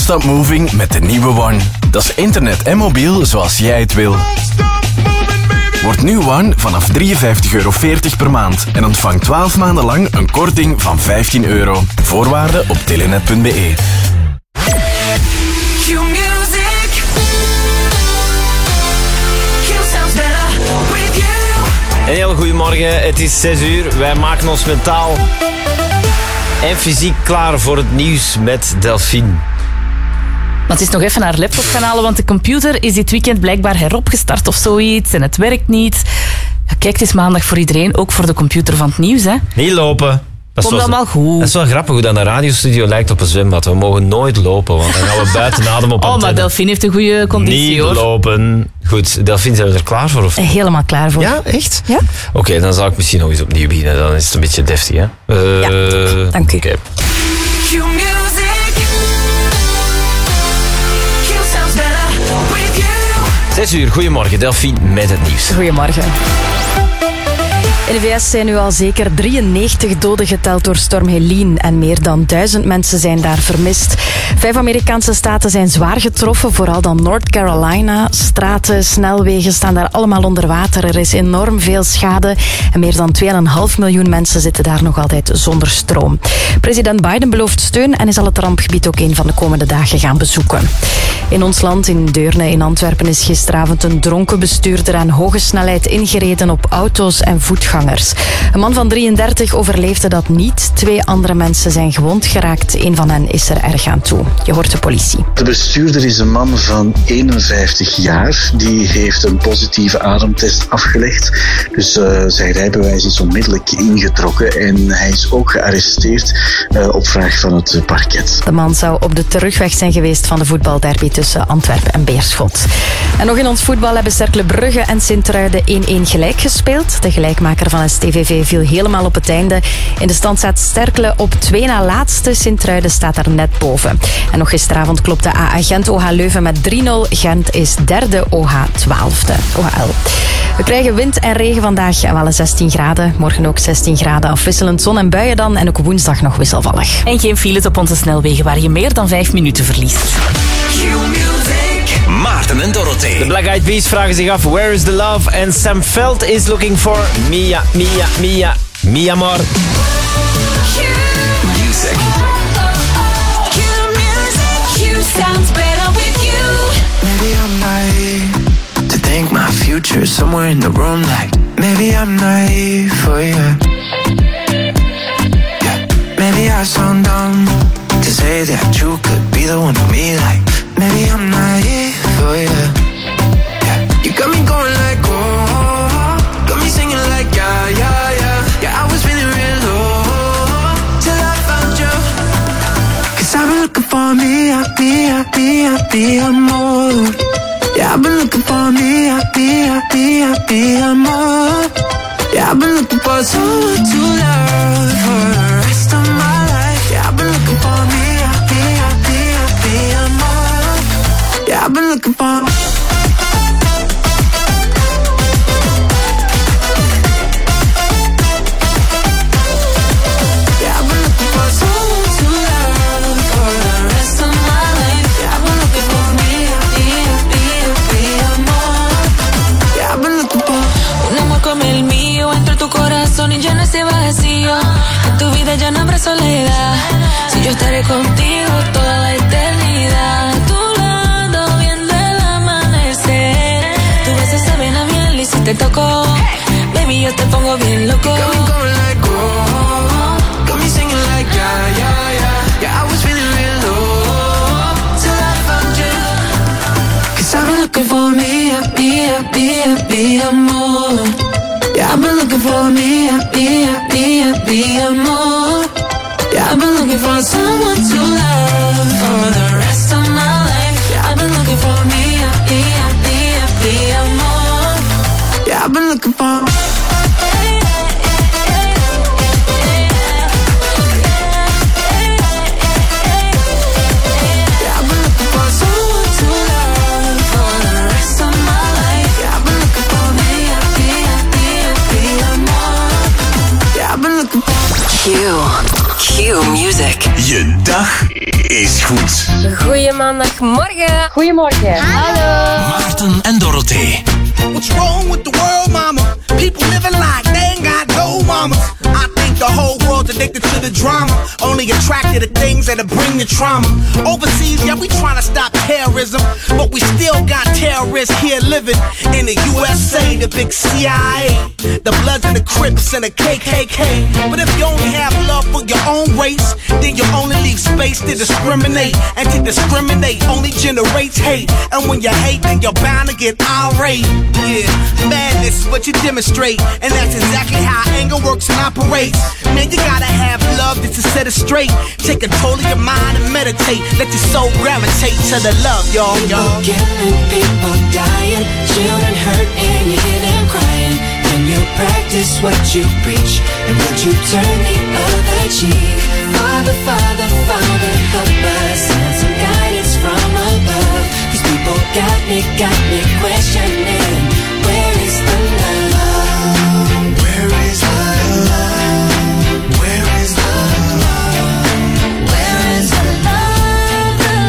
Non-stop moving met de nieuwe One. Dat is internet en mobiel zoals jij het wil. Word nu One vanaf €53,40 per maand en ontvang 12 maanden lang een korting van €15. Voorwaarden op telenet.be. Een heel goedemorgen, het is 6 uur. Wij maken ons mentaal en fysiek klaar voor het nieuws met Delphine. Maar het is nog even haar laptop gaan halen, want de computer is dit weekend blijkbaar heropgestart of zoiets en het werkt niet. Ja, kijk, het is maandag voor iedereen, ook voor de computer van het nieuws. Hè. Niet lopen. Komt allemaal goed. Dat is wel grappig hoe dat een radiostudio lijkt op een zwembad. We mogen nooit lopen, want dan gaan we buiten adem op antenne. Maar Delphine heeft een goede conditie, niet hoor. Niet lopen. Goed, Delphine, zijn we er klaar voor? Of? Helemaal klaar voor. Ja, echt? Ja. Oké, dan zal ik misschien nog eens opnieuw beginnen. Dan is het een beetje deftig, hè? Ja, dank u. Okay. 6 uur, goedemorgen, Delphine met het nieuws. Goedemorgen. In de VS zijn nu al zeker 93 doden geteld door storm Helene en meer dan 1000 mensen zijn daar vermist. 5 Amerikaanse staten zijn zwaar getroffen, vooral dan North Carolina. Straten, snelwegen staan daar allemaal onder water. Er is enorm veel schade en meer dan 2,5 miljoen mensen zitten daar nog altijd zonder stroom. President Biden belooft steun en zal het rampgebied ook een van de komende dagen gaan bezoeken. In ons land, in Deurne in Antwerpen, is gisteravond een dronken bestuurder aan hoge snelheid ingereden op auto's en voetgangers. Een man van 33 overleefde dat niet. 2 andere mensen zijn gewond geraakt. Een van hen is er erg aan toe. Je hoort de politie. De bestuurder is een man van 51 jaar. Die heeft een positieve ademtest afgelegd. Dus zijn rijbewijs is onmiddellijk ingetrokken. En hij is ook gearresteerd op vraag van het parket. De man zou op de terugweg zijn geweest van de voetbalderby tussen Antwerpen en Beerschot. En nog in ons voetbal hebben Cercle Brugge en Sint-Truiden 1-1 gelijk gespeeld. De gelijkmaker van STVV viel helemaal op het einde. In de stand staat Cercle op 2 na laatste. Sint-Truiden staat er net boven. En nog gisteravond klopte AA Gent OH Leuven met 3-0. Gent is derde, OH 12e. OHL. We krijgen wind en regen vandaag en wel 16 graden. Morgen ook 16 graden, afwisselend zon en buien dan. En ook woensdag nog wisselvallig. En geen files op onze snelwegen waar je meer dan 5 minuten verliest. Maarten en Dorothee. De Black Eyed Peas vragen zich af, where is the love? En Sam Veld is looking for Mia, mi amor. Music. Sounds better with you. Maybe I'm naive to think my future is somewhere in the room. Like maybe I'm naive for you. Yeah. Maybe I sound dumb to say that you could be the one for me. Like maybe I'm naive for you. Yeah. You got me going like oh, got me singing like yeah, yeah, yeah. Yeah, I was feeling real low till I found you. 'Cause I've been looking for me, amor. Yeah, I've been looking for me, amor. Yeah, I've been looking for someone to love for the rest of my life. Yeah, I've been looking for me, amor. Yeah, I've been looking for. Y llena ese vacío. En tu vida ya no habrá soledad. Si yo estaré contigo toda la eternidad. A tu lado viendo el amanecer. Tus besos saben a miel y si te toco, baby, yo te pongo bien loco. Got me going like oh, got me singing like yeah, yeah, yeah. Yeah, I was feeling real low till I found you. 'Cause I've been looking for me, amor. Yeah, I've been looking for me, amor. Yeah, I've been looking for someone to love for the rest of my life. Yeah, I've been looking for me, amor. Yeah, I've been looking for. Q Music. Je dag is goed. Goeie maandagmorgen. Goedemorgen. Hallo. Maarten en Dorothee. What's wrong with the world, mama? People living like they ain't got no mamas. I think the whole world's addicted to the drama. Only attracted to things that'll bring the trauma. Overseas, yeah, we trying to stop terrorism, but we still got terrorists here living in the USA, the big CIA, the Bloods and the Crips and the KKK. But if you only have love for your own race, then you only leave space to discriminate. And to discriminate only generates hate. And when you hate, then you're bound to get irate. Yeah, madness is what you demonstrate, and that's exactly how anger works and operates. Man, you gotta have love just to set it straight. Take control of your mind and meditate. Let your soul gravitate to the love, y'all. People killing, people dying, children hurt and you hear them crying. When you practice what you preach, and would you turn the other cheek? Father, Father, Father, help us, send some guidance from above. These people got me questioning, where is the love? Where is the love? Where is the love? Where is the love? The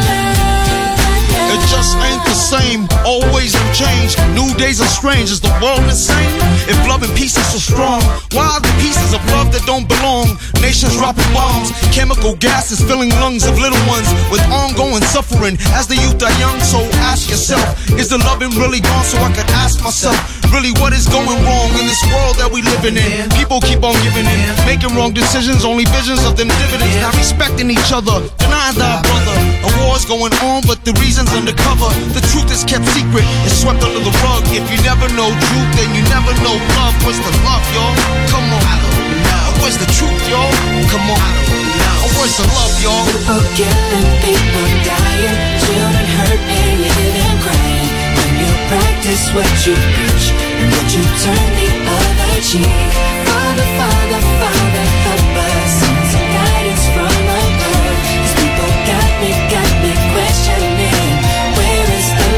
love? It just ain't the same, always in change. New days are strange, is the world insane? If love and peace is so strong, why are the pieces of love that don't belong? Nations dropping bombs, chemical gases filling lungs of little ones with ongoing suffering as the youth are young. So ask yourself, is the loving really gone? So I could ask myself, really what is going wrong in this world that we living in? People keep on giving in, making wrong decisions, only visions of them dividends. Not respecting each other, denying thy brother. A war's going on, but the reason's undercover. The truth is kept secret, it's swept under the rug. If you never know truth, then you never know love. Where's the love, y'all? Come on. I don't know. Where's the truth, y'all? Come on. I don't know. Where's the love, y'all? People killing, people dying, children hurt and you hear them crying. When you practice what you preach, and would you turn the other cheek? Father, Father, Father, help us, send some guidance from above. These people got me questioning, where is the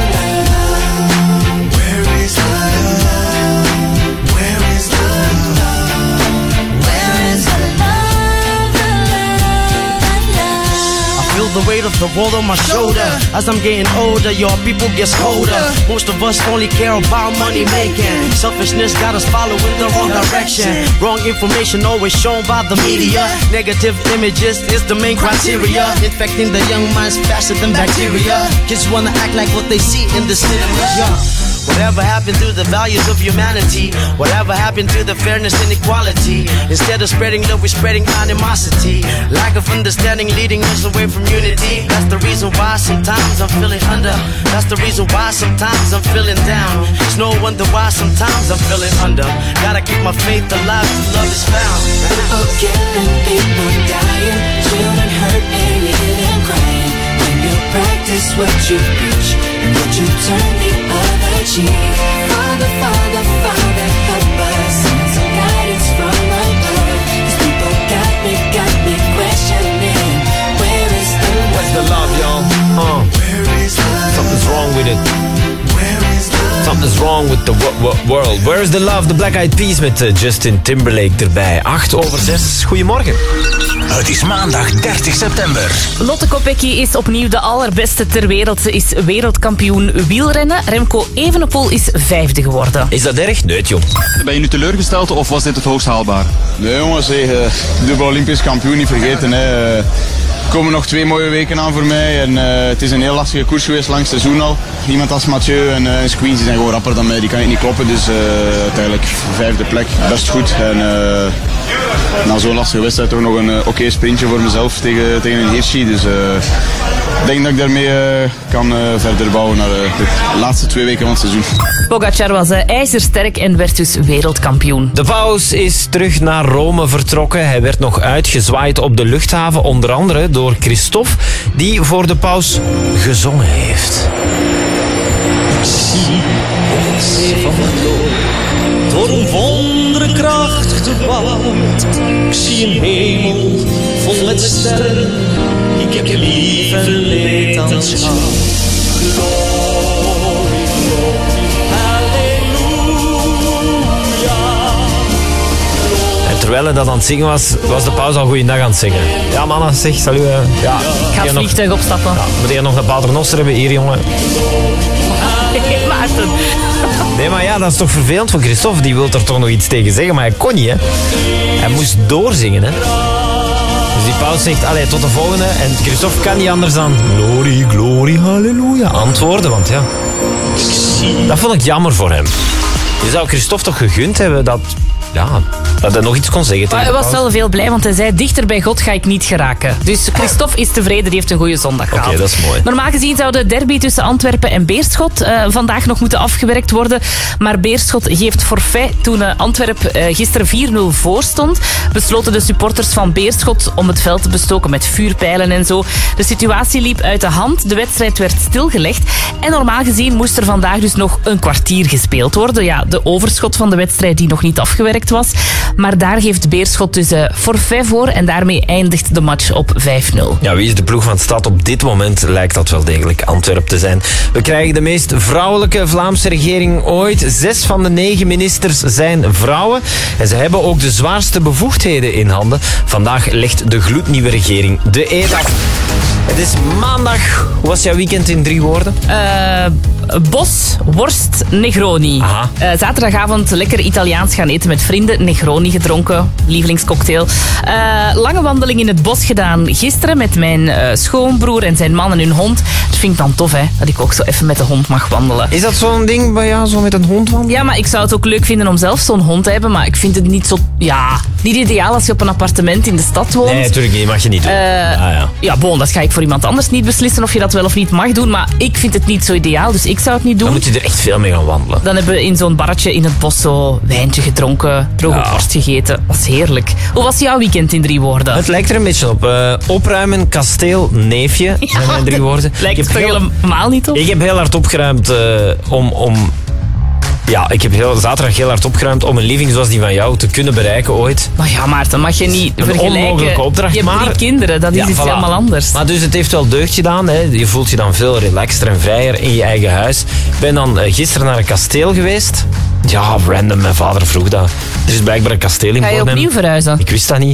love? Where is the love? Where is the love? Where is the love? The love? I feel the weight of the world on my shoulder. As I'm getting older, your people gets colder. Most of us only care about money making. Selfishness got us following the wrong direction. Wrong information always shown by the media. Negative images is the main criteria. Infecting the young minds faster than bacteria. Kids wanna act like what they see in the cinema. Whatever happened to the values of humanity? Whatever happened to the fairness and equality? Instead of spreading love, we're spreading animosity. Lack of understanding leading us away from unity. That's the reason why sometimes I'm feeling under. That's the reason why sometimes I'm feeling down. It's no wonder why sometimes I'm feeling under. Gotta keep my faith alive till love is found. People killing, people dying, children hurt and you hear them crying. When you practice what you preach, and would you turn the other cheek? Father, Father, Father, help us, send some guidance from above. These people got me questioning, where is the love? Where's the love, y'all? Where is the love? Something's wrong with it. Where is the love? Something's wrong with the world. Where is the love? The Black Eyed Peas met Justin Timberlake erbij. 8:06. Goedemorgen. Het is maandag 30 september. Lotte Kopecky is opnieuw de allerbeste ter wereld. Ze is wereldkampioen wielrennen. Remco Evenepoel is 5e geworden. Is dat erg? Nee, jong. Ben je nu teleurgesteld of was dit het hoogst haalbaar? Nee jongens, dubbel Olympisch kampioen, niet vergeten. Er komen nog 2 mooie weken aan voor mij en het is een heel lastige koers geweest langs het seizoen al. Iemand als Mathieu en Squeeze zijn gewoon rapper dan mij, die kan ik niet kloppen, dus uiteindelijk 5e plek, best goed. En na zo'n lastige wedstrijd toch nog een oké sprintje voor mezelf tegen een Hirschi, dus ik denk dat ik daarmee kan verder bouwen naar de laatste 2 weken van het seizoen. Pogacar was ijzersterk en werd dus wereldkampioen. De paus is terug naar Rome vertrokken. Hij werd nog uitgezwaaid op de luchthaven, onder andere door Christophe, die voor de paus gezongen heeft. Zie het zee van door een wonderkracht gebouwd. Ik zie een hemel vol met sterren. Ik heb lief en leed aanschouwd. Glorie, glorie, halleluja. En terwijl hij dat aan het zingen was de pauze al goeiedag aan het zingen. Ja, mannen, zeg, salut. Ja, Ik ga het vliegtuig opstappen. Ja, moet je nog een paternoster hebben? Hier, jongen. Maarten. Nee, maar ja, dat is toch vervelend voor Christophe. Die wil er toch nog iets tegen zeggen, maar hij kon niet, hè. Hij moest doorzingen, hè. Dus die paus zegt, allee, tot de volgende. En Christophe kan niet anders dan glorie, glorie, halleluja antwoorden, want ja... Dat vond ik jammer voor hem. Je zou Christophe toch gegund hebben dat hij nog iets kon zeggen tegen Maar de hij was paus. wel veel blij, want hij zei, dichter bij God ga ik niet geraken. Dus Christophe is tevreden, die heeft een goede zondag gehad. Oké, dat is mooi. Normaal gezien zou de derby tussen Antwerpen en Beerschot vandaag nog moeten afgewerkt worden. Maar Beerschot geeft forfait. Toen Antwerpen gisteren 4-0 voor stond, besloten de supporters van Beerschot om het veld te bestoken met vuurpijlen en zo. De situatie liep uit de hand. De wedstrijd werd stilgelegd. En normaal gezien moest er vandaag dus nog een kwartier gespeeld worden. Ja, de overschot van de wedstrijd die nog niet afgewerkt was. Maar daar geeft Beerschot dus forfait voor en daarmee eindigt de match op 5-0. Ja, wie is de ploeg van de stad? Op dit moment lijkt dat wel degelijk Antwerpen te zijn. We krijgen de meest vrouwelijke Vlaamse regering ooit. 6 van de 9 ministers zijn vrouwen. En ze hebben ook de zwaarste bevoegdheden in handen. Vandaag legt de gloednieuwe regering de eed af. Het is maandag. Hoe was jouw weekend in 3 woorden? Bos, worst, Negroni. Zaterdagavond lekker Italiaans gaan eten met vrienden. Negroni gedronken, lievelingscocktail. Lange wandeling in het bos gedaan gisteren met mijn schoonbroer en zijn man en hun hond. Dat vind ik dan tof, hè, dat ik ook zo even met de hond mag wandelen. Is dat zo'n ding bij jou, zo met een hond wandelen? Ja, maar ik zou het ook leuk vinden om zelf zo'n hond te hebben, maar ik vind het niet zo... Ja, niet ideaal als je op een appartement in de stad woont. Nee, natuurlijk niet. Mag je niet doen. Ja, bon, dat ga ik voor iemand anders niet beslissen of je dat wel of niet mag doen, maar ik vind het niet zo ideaal, dus ik zou het niet doen. Dan moet je er echt veel mee gaan wandelen. Dan hebben we in zo'n barretje in het bos zo wijntje gedronken, droge worst gegeten. Dat was heerlijk. Hoe was jouw weekend in 3 woorden? Het lijkt er een beetje op. Opruimen, kasteel, neefje. zijn mijn 3 woorden. Lijkt het er helemaal niet op? Ik heb heel hard opgeruimd ik heb zaterdag heel hard opgeruimd om een living zoals die van jou te kunnen bereiken ooit. Maar ja, Maarten, mag je niet een vergelijken. onmogelijke opdracht. Je hebt 3 kinderen, dat is iets helemaal anders. Maar dus het heeft wel deugd gedaan. Hè. Je voelt je dan veel relaxter en vrijer in je eigen huis. Ik ben dan gisteren naar een kasteel geweest. Ja, random. Mijn vader vroeg dat. Er is blijkbaar een kasteel in Ga je Bornem. opnieuw verhuizen? Ik wist dat niet.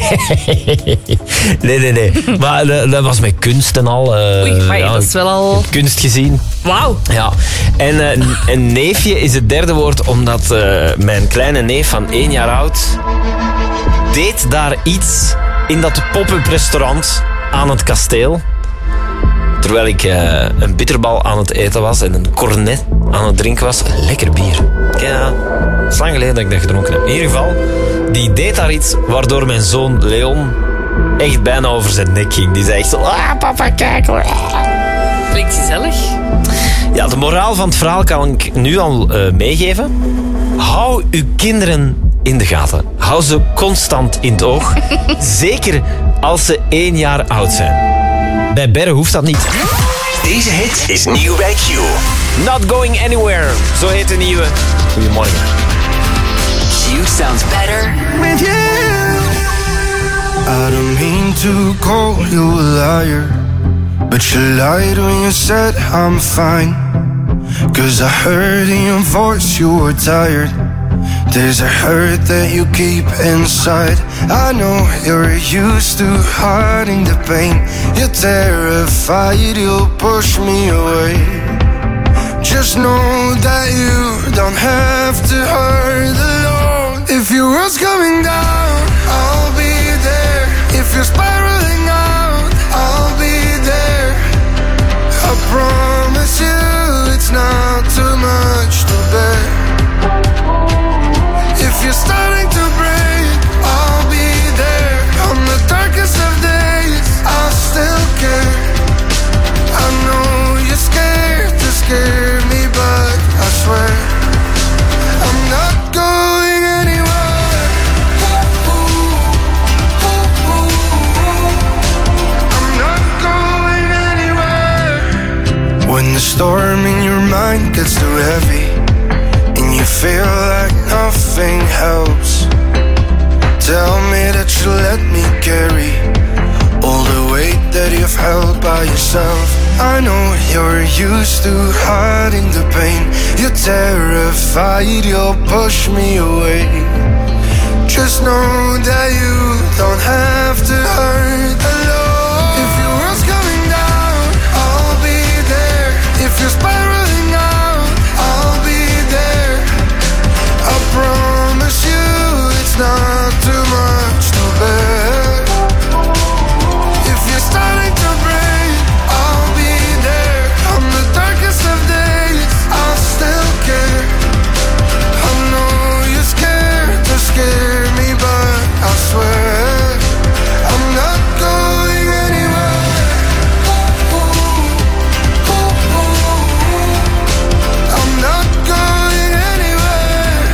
Nee. Maar dat was met kunst en al. Oei, maar dat is wel al... Kunst gezien. Wauw. Ja. En een neefje is het 3e woord, omdat mijn kleine neef van 1 jaar oud deed daar iets in dat pop-up restaurant aan het kasteel. Terwijl ik een bitterbal aan het eten was en een cornet aan het drinken was. Lekker bier. Ja, het is lang geleden dat ik dat gedronken heb. In ieder geval, die deed daar iets waardoor mijn zoon Leon echt bijna over zijn nek ging. Die zei echt zo, papa, kijk. Klinkt gezellig. Ja, de moraal van het verhaal kan ik nu al meegeven. Hou uw kinderen in de gaten. Hou ze constant in het oog. Zeker als ze 1 jaar oud zijn. Bij Berre hoeft dat niet. Deze hit is nieuw bij Q. Not Going Anywhere. Zo heet de nieuwe. Goedemorgen. Q sounds better with you. I don't mean to call you a liar, but you lied when you said I'm fine. 'Cause I heard in your voice you were tired. There's a hurt that you keep inside. I know you're used to hiding the pain. You're terrified you'll push me away. Just know that you don't have to hurt alone. If your world's coming down, I'll be there. If you're spiraling out, I'll be there. I promise you it's not too much to bear. If you're starting to break, I'll be there. On the darkest of days, I'll still care. I know you're scared to scare me, but I swear I'm not going anywhere. I'm not going anywhere. When the storm in your mind gets too heavy and you feel like nothing helps, tell me that you let me carry all the weight that you've held by yourself. I know you're used to hiding the pain. You're terrified you'll push me away. Just know that you don't have to hurt alone. If your world's coming down, I'll be there. If you're spiraling out, I'll be there. I promise you it's not too much to bear. If you're starting to break, I'll be there. On the darkest of days, I'll still care. I know you're scared to scare me, but I swear I'm not going anywhere. I'm not going anywhere.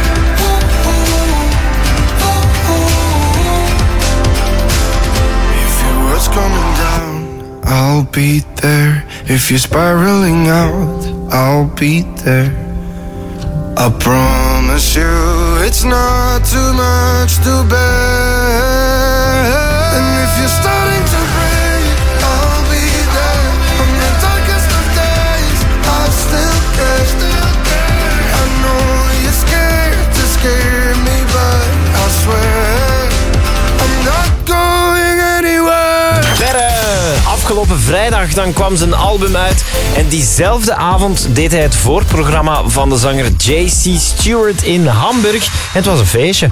If your world's coming down, I'll be there. If you're spiraling out, I'll be there. I promise you it's not too much to bear. And if you're starting to break, I'll be there. On the darkest of days, I'll still care. I know you're scared to scare me, but I swear I'm not going anywhere. Verre! Afgelopen vrijdag dan kwam zijn album uit en diezelfde avond deed hij het voorprogramma van de zanger J.C. Stewart in Hamburg. Het was een feestje.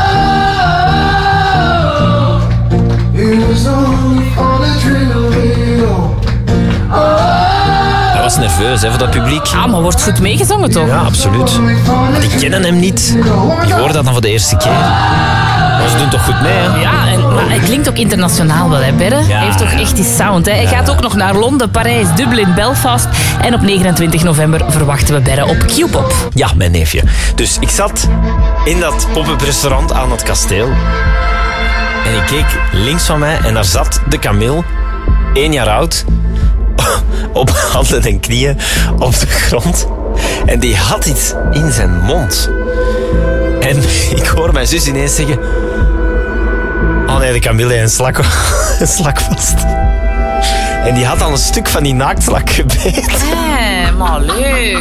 Hij was nerveus hè, voor dat publiek. Ja, maar wordt goed meegezongen toch? Ja, absoluut. Maar die kennen hem niet. Je hoort dat dan voor de eerste keer. Maar ze doen toch goed mee, hè? Ja, maar hij klinkt ook internationaal wel, hè, Berre? Hij heeft toch echt die sound, hè? Hij gaat ook nog naar Londen, Parijs, Dublin, Belfast. En op 29 november verwachten we Berre op Q-Pop. Ja, mijn neefje. Dus ik zat in dat pop-up restaurant aan het kasteel. En ik keek links van mij en daar zat de Camille, 1 jaar oud, op handen en knieën op de grond. En die had iets in zijn mond. En ik hoor mijn zus ineens zeggen... Oh nee, de Camille heeft een slak vast. En die had al een stuk van die naaktslak gebeten. Maar leuk.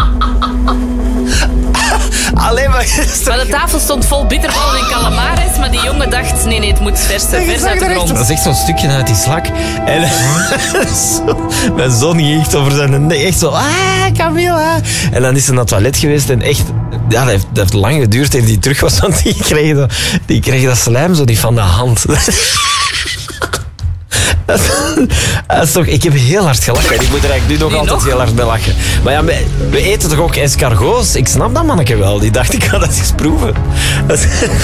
Alleen maar... Maar de tafel stond vol bitterballen en calamares, maar die jongen dacht, nee, het moet vers uit de grond. Dat is echt zo'n stukje uit die slak. En mijn zoon ging echt over zijn nek, echt zo, Camilla. En dan is hij naar het toilet geweest en echt, ja, dat heeft lang geduurd en die terug was, want die kreeg dat slijm zo niet van de hand. Dat is toch, ik heb heel hard gelachen. Ik moet er eigenlijk nu nog altijd heel hard bij lachen. Maar ja, we eten toch ook escargots? Ik snap dat manneke wel. Die dacht, ik ga dat eens proeven. Dat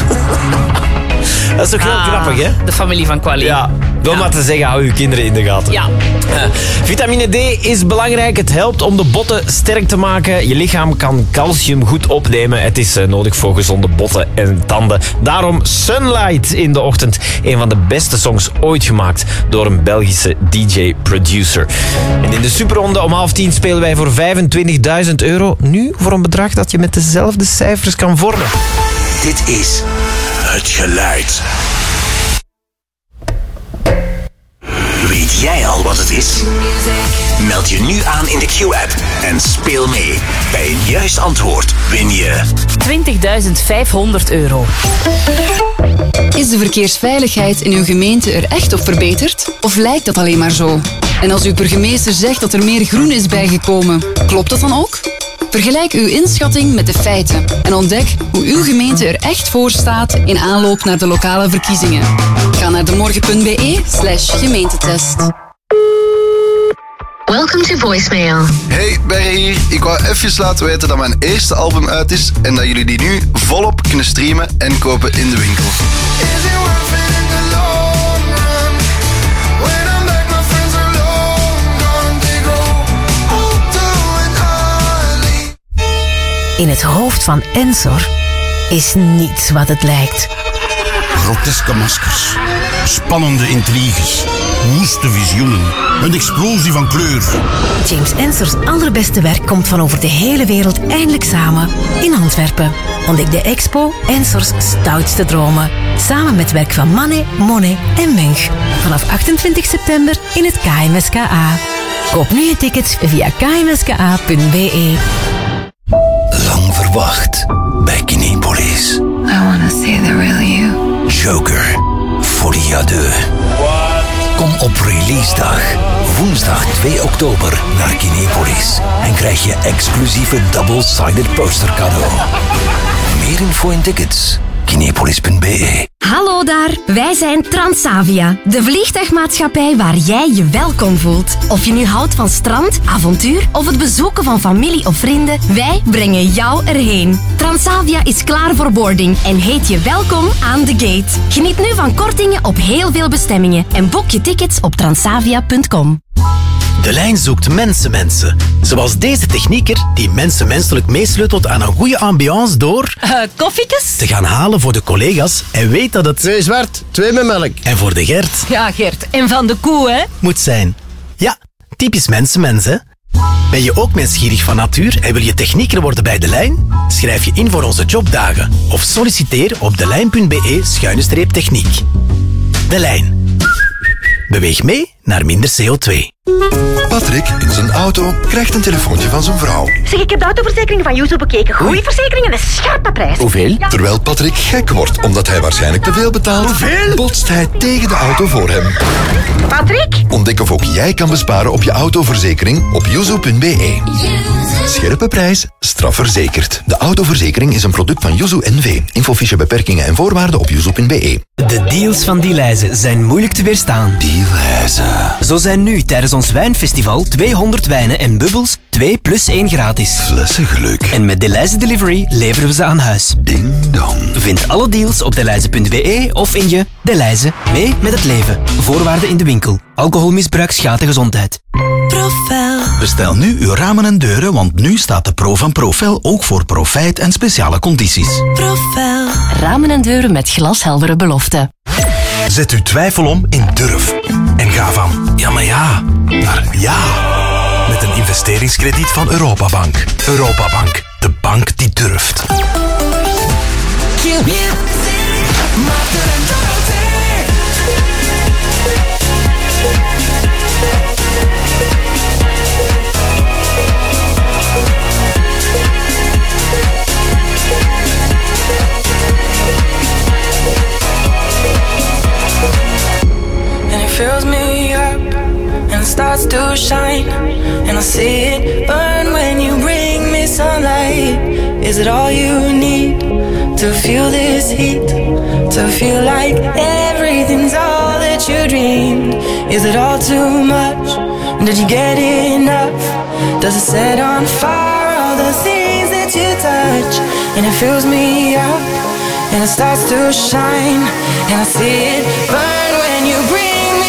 is toch heel grappig, hè? De familie van Quali. Ja, wil maar te zeggen, hou uw kinderen in de gaten. Ja. Vitamine D is belangrijk. Het helpt om de botten sterk te maken. Je lichaam kan calcium goed opnemen. Het is nodig voor gezonde botten en tanden. Daarom Sunlight in de ochtend. Een van de beste songs ooit gemaakt door een Belgische DJ-producer. En in de superronde om 9:30 spelen wij voor €25.000. Nu voor een bedrag dat je met dezelfde cijfers kan vormen. Dit is het geluid. Weet jij al wat het is? Meld je nu aan in de Q-app en speel mee. Bij een juist antwoord win je €20.500. Is de verkeersveiligheid in uw gemeente er echt op verbeterd? Of lijkt dat alleen maar zo? En als uw burgemeester zegt dat er meer groen is bijgekomen, klopt dat dan ook? Vergelijk uw inschatting met de feiten en ontdek hoe uw gemeente er echt voor staat in aanloop naar de lokale verkiezingen. Ga naar demorgen.be/gemeentetest. Welcome to voicemail. Hey, Berre hier. Ik wou even laten weten dat mijn eerste album uit is en dat jullie die nu volop kunnen streamen en kopen in de winkel. In het hoofd van Ensor is niets wat het lijkt. Groteske maskers, spannende intriges, woeste visioenen, een explosie van kleur. James Ensors allerbeste werk komt van over de hele wereld eindelijk samen in Antwerpen. Ontdek de expo Ensors stoutste dromen. Samen met werk van Manet, Monet en Munch. Vanaf 28 september in het KMSKA. Koop nu je tickets via kmska.be. Lang verwacht bij Kinepolis. I wanna see the real you. Joker, Folie à deux. Kom op releasedag, woensdag 2 oktober, naar Kinepolis en krijg je exclusieve double-sided poster cadeau. Meer info en tickets, kinepolis.be. Hallo daar, wij zijn Transavia, de vliegtuigmaatschappij waar jij je welkom voelt. Of je nu houdt van strand, avontuur of het bezoeken van familie of vrienden, wij brengen jou erheen. Transavia is klaar voor boarding en heet je welkom aan de gate. Geniet nu van kortingen op heel veel bestemmingen en boek je tickets op transavia.com. De lijn zoekt mensen. Zoals deze technieker die menselijk meesleutelt aan een goede ambiance door... Koffiekes? ...te gaan halen voor de collega's en weet dat het... 2 zwart, 2 met melk. En voor de Gert... Ja, Gert. En van de koe, hè? ...moet zijn. Ja, typisch mensen, hè? Ben je ook mensgierig van natuur en wil je technieker worden bij De Lijn? Schrijf je in voor onze jobdagen of solliciteer op delijn.be/techniek. De Lijn. Beweeg mee naar minder CO2. Patrick in zijn auto krijgt een telefoontje van zijn vrouw. Zeg, ik heb de autoverzekering van Yuzu bekeken. Goeie verzekering en een scherpe prijs. Hoeveel? Ja. Terwijl Patrick gek wordt omdat hij waarschijnlijk te veel betaalt, hoeveel? Botst hij tegen de auto voor hem. Patrick? Ontdek of ook jij kan besparen op je autoverzekering op yuzu.be. Scherpe prijs, strafverzekerd. De autoverzekering is een product van Yuzu NV. Infofiche beperkingen en voorwaarden op yuzu.be. De deals van Dielijze zijn moeilijk te weerstaan. Dielijze. Zo zijn nu tijdens ons wijnfestival 200 wijnen en bubbels 2 + 1 gratis. Flessen geluk. En met Dielijze Delivery leveren we ze aan huis. Ding dong. Vind alle deals op dielijze.be of in je Dielijze. Mee met het leven. Voorwaarden in de winkel. Alcoholmisbruik schaadt de gezondheid. Profel. Bestel nu uw ramen en deuren, want nu staat de Pro van Profel ook voor profijt en speciale condities. Profel. Ramen en deuren met glasheldere beloften. Zet uw twijfel om in durf. En ga van ja maar ja naar ja. Met een investeringskrediet van Europabank. Europabank, de bank die durft. Fills me up and starts to shine, and I see it burn when you bring me sunlight. Is it all you need to feel this heat, to feel like everything's all that you dreamed? Is it all too much? Did you get enough? Does it set on fire all the things that you touch? And it fills me up and it starts to shine, and I see it burn when you bring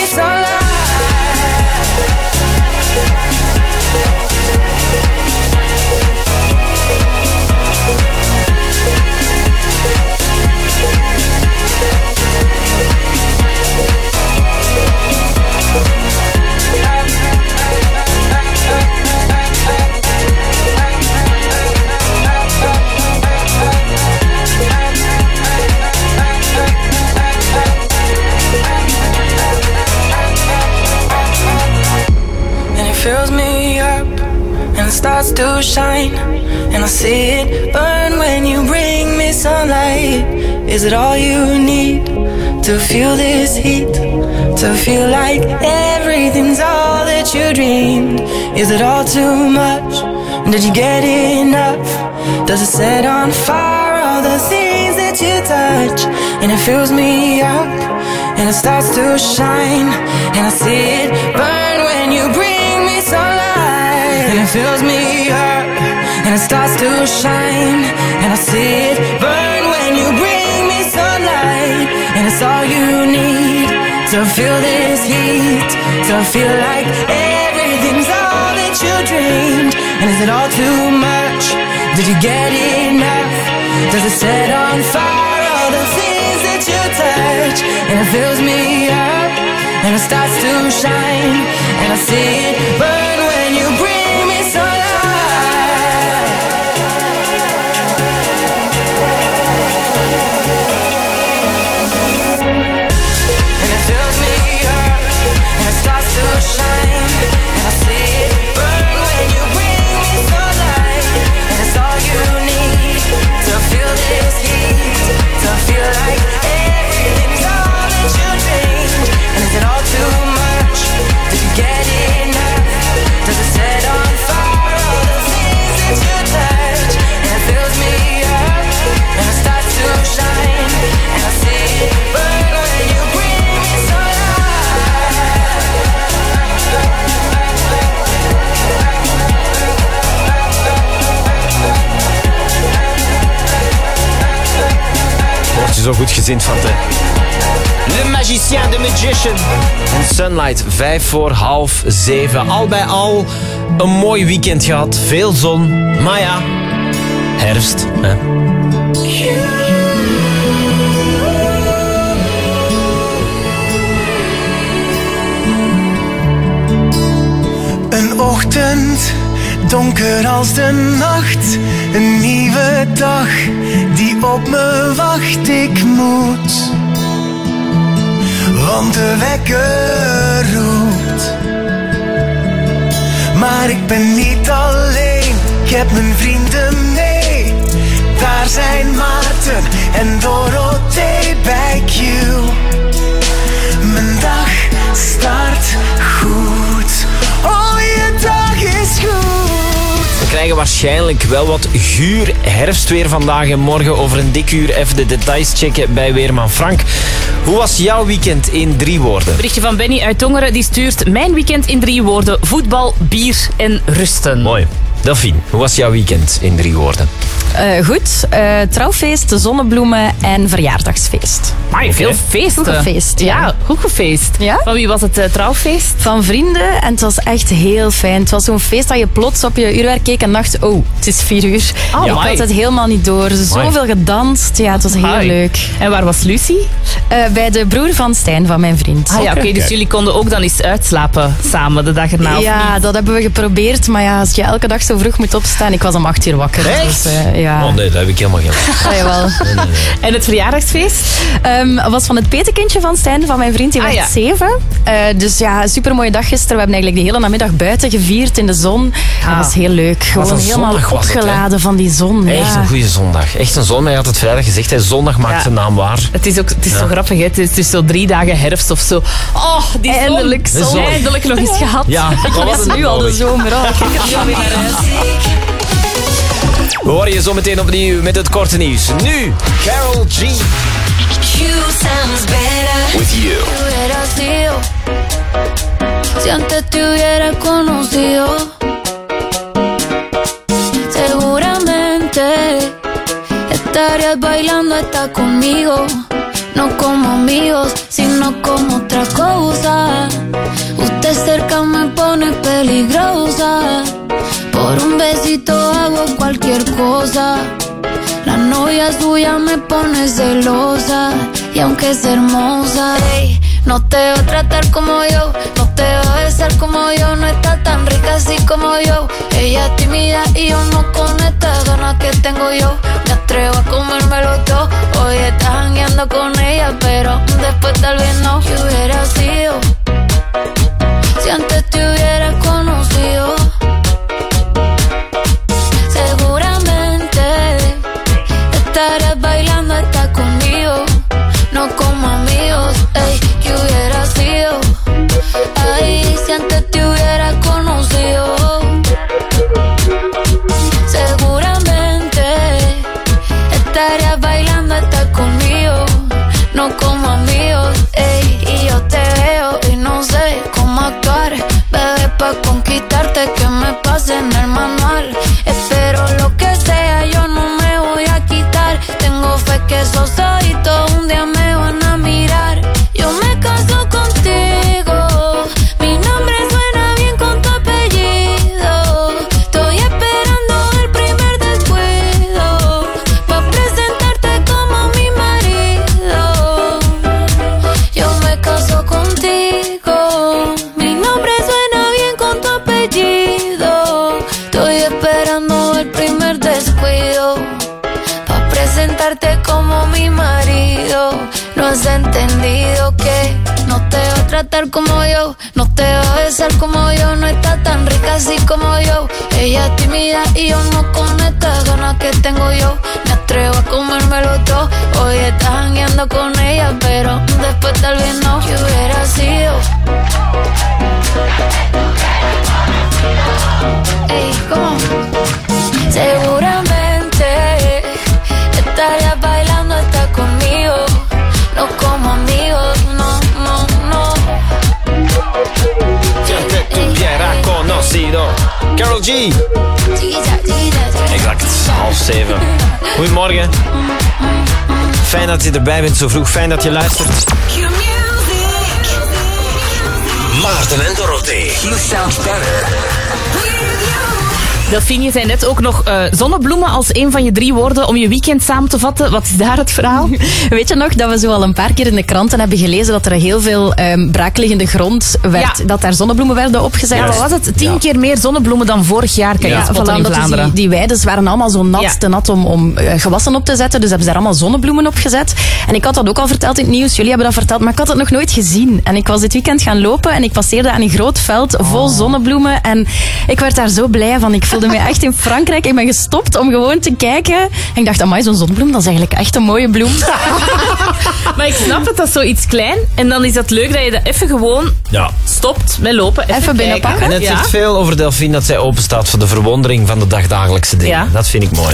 fills me up and it starts to shine, and I see it burn when you bring me sunlight. Is it all you need to feel this heat, to feel like everything's all that you dreamed? Is it all too much? Did you get enough? Does it set on fire all the things that you touch? And it fills me up and it starts to shine, and I see it burn when you bring sunlight. And it fills me up and it starts to shine, and I see it burn when you bring me sunlight. And it's all you need to feel this heat, to feel like everything's all that you dreamed. And is it all too much? Did you get enough? Does it set on fire all the things that you touch? And it fills me up and it starts to shine, and I see it burn when you bring me sunlight. And it fills me up and it starts to shine, and I see it burn when you bring me sunlight. And it's all you need to feel this heat, to je zo goed gezind van te... Le Magicien, The Magician. En Sunlight, 6:55. Al bij al een mooi weekend gehad. Veel zon. Maar ja, herfst. Hè? Een ochtend, donker als de nacht. Een nieuwe dag die op me wacht. Ik moet, want de wekker roept. Maar ik ben niet alleen, ik heb mijn vrienden mee. Daar zijn Maarten en Dorothee bij Q. Mijn dag start goed. Oh, je dag is goed. We krijgen waarschijnlijk wel wat guur herfstweer vandaag en morgen. Over een dik uur even de details checken bij Weerman Frank. Hoe was jouw weekend in 3 woorden? Berichtje van Benny uit Tongeren, die stuurt mijn weekend in 3 woorden. Voetbal, bier en rusten. Mooi. Delphine, hoe was jouw weekend in 3 woorden? Goed. Trouwfeest, zonnebloemen en verjaardagsfeest. Amai, veel feesten. Goed gefeest. Ja, goed gefeest. Ja? Van wie was het trouwfeest? Van vrienden en het was echt heel fijn. Het was zo'n feest dat je plots op je uurwerk keek en dacht, oh, het is 4 uur. Oh, ik had het helemaal niet door. Zoveel gedanst. Ja, het was heel leuk. En waar was Lucie? Bij de broer van Stijn, van mijn vriend. Ah ja, oké, dus jullie konden ook dan eens uitslapen samen de dag erna, of ja, niet? dat hebben we geprobeerd. Maar ja, als je elke dag zo vroeg moet opstaan, ik was om 8 uur wakker. Echt? Dus, ja. Oh nee, dat heb ik helemaal geen. Ah, jawel. Nee. En het verjaardagsfeest? Was van het petekindje van Stijn, van mijn vriend. Die werd 7. Dus ja, supermooie dag gisteren. We hebben eigenlijk de hele namiddag buiten gevierd in de zon. Dat was heel leuk. Gewoon helemaal opgeladen van die zon. Echt een goede zondag. Echt een zon. Hij had het vrijdag gezegd. Hij zondag maakt zijn naam waar. Het is zo grappig. Hè? Het is zo 3 dagen herfst of zo. Oh, die zon. Eindelijk zon. Eindelijk nog eens gehad. Ja, ik mis nu al de zomer. Oh, ik kijk er zo weer naar huis. We horen je zo meteen opnieuw met het korte nieuws. Nu, Karol G. With you. Si antes te hubiera conocido, seguramente estarías bailando hasta conmigo. No como amigos, sino como otra cosa. Usted cerca me pone peligrosa. Por un besito hago cualquier cosa. La novia suya me pone celosa. Y aunque es hermosa, ey, no te va a tratar como yo, no te va a besar como yo, no está tan rica así como yo. Ella es tímida y yo no con estas ganas que tengo yo. Me atrevo a comérmelo todo. Hoy estás jangueando con ella, pero después tal vez no. ¿Qué hubiera sido si antes te hubiera conocido? Seguramente estarías bailando hasta conmigo. No como amigos, ey, ¿qué hubiera sido? Ay, si antes te hubiera conocido. Seguramente estarías bailando hasta conmigo. No como amigos, ey, y yo te veo y no sé cómo actuar. Bebé, pa' conquistarte que me pase en el manual. Espero lo que sea, yo no me voy a quitar. Tengo fe que sos solito, un día me van a mirar. Yo me caso contigo, mi nombre suena bien con tu apellido. Estoy esperando el primer descuido pa' presentarte como mi marido. Yo me caso contigo, mi nombre suena bien con tu apellido. Estoy esperando el primer descuido pa' presentarte como mi marido. No has entendido que no te va a tratar como yo, no te va a besar como yo, no está tan rica así como yo. Ella es tímida y yo no con estas ganas que tengo yo. Me atrevo a comérmelo todo. Hoy estás jangueando con ella, pero después tal vez no. ¿Qué hubiera sido? Ey, ¿cómo? Seguramente estarías bailando hasta conmigo. No como amigos, no, no, no. Si antes te hubiera conocido. Karol G. Exact, 6:30. Goedemorgen. Fijn dat je erbij bent zo vroeg. Fijn dat je luistert. Maarten en Dorothee. You sound better. Delphine, je zei net ook nog zonnebloemen als een van je 3 woorden om je weekend samen te vatten. Wat is daar het verhaal? Weet je nog dat we zo al een paar keer in de kranten hebben gelezen dat er heel veel braakliggende grond werd, dat daar zonnebloemen werden opgezet. Ja, wat was het? 10 keer meer zonnebloemen dan vorig jaar, kan je spotten in Vlaanderen. Dus die weides waren allemaal zo nat, te nat om gewassen op te zetten. Dus hebben ze daar allemaal zonnebloemen op gezet. En ik had dat ook al verteld in het nieuws. Jullie hebben dat verteld, maar ik had het nog nooit gezien. En ik was dit weekend gaan lopen en ik passeerde aan een groot veld vol zonnebloemen. En ik werd daar zo blij van. Ik voelde me echt in Frankrijk. Ik ben gestopt om gewoon te kijken. En ik dacht, amai, zo'n zonnebloem, dat is eigenlijk echt een mooie bloem. Maar ik snap het, dat is zoiets klein. En dan is dat leuk dat je dat even gewoon stopt met lopen. Even binnenpakken. En het zegt veel over Delphine dat zij openstaat voor de verwondering van de dagdagelijkse dingen. Ja. Dat vind ik mooi.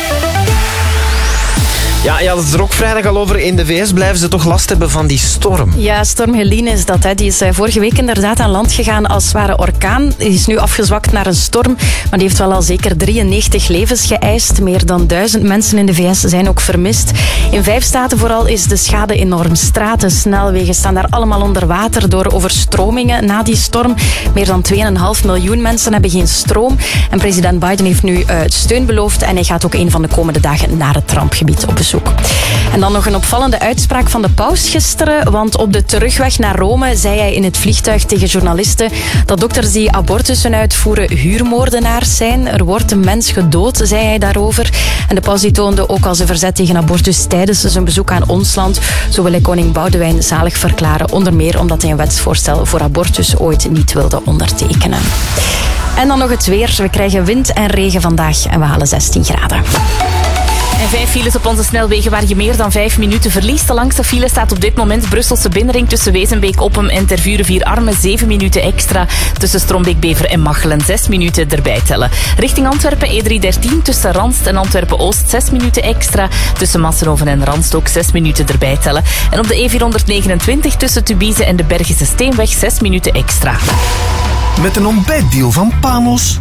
Ja, je had het er ook vrijdag al over. In de VS blijven ze toch last hebben van die storm. Ja, storm Helene is dat. Hè. Die is vorige week inderdaad aan land gegaan als zware orkaan. Die is nu afgezwakt naar een storm, maar die heeft wel al zeker 93 levens geëist. Meer dan 1000 mensen in de VS zijn ook vermist. In 5 staten vooral is de schade enorm. Straten, snelwegen staan daar allemaal onder water door overstromingen na die storm. Meer dan 2,5 miljoen mensen hebben geen stroom. En president Biden heeft nu steun beloofd en hij gaat ook een van de komende dagen naar het rampgebied op bezoek. En dan nog een opvallende uitspraak van de paus gisteren, want op de terugweg naar Rome zei hij in het vliegtuig tegen journalisten dat dokters die abortussen uitvoeren huurmoordenaars zijn. Er wordt een mens gedood, zei hij daarover. En de paus die toonde ook al zijn verzet tegen abortus tijdens zijn bezoek aan ons land. Zo wil hij koning Boudewijn zalig verklaren, onder meer omdat hij een wetsvoorstel voor abortus ooit niet wilde ondertekenen. En dan nog het weer. We krijgen wind en regen vandaag en we halen 16 graden. En 5 files op onze snelwegen waar je meer dan 5 minuten verliest. De langste file staat op dit moment Brusselse binnenring tussen Wezenbeek, Oppem en Tervuren-Vier-Armen. 7 minuten extra tussen Strombeek-Bever en Machelen. 6 minuten erbij tellen. Richting Antwerpen E313 tussen Randst en Antwerpen-Oost. 6 minuten extra tussen Massenhoven en Randst. Ook 6 minuten erbij tellen. En op de E429 tussen Tubize en de Bergische Steenweg 6 minuten extra. Met een ontbijtdeal van Panos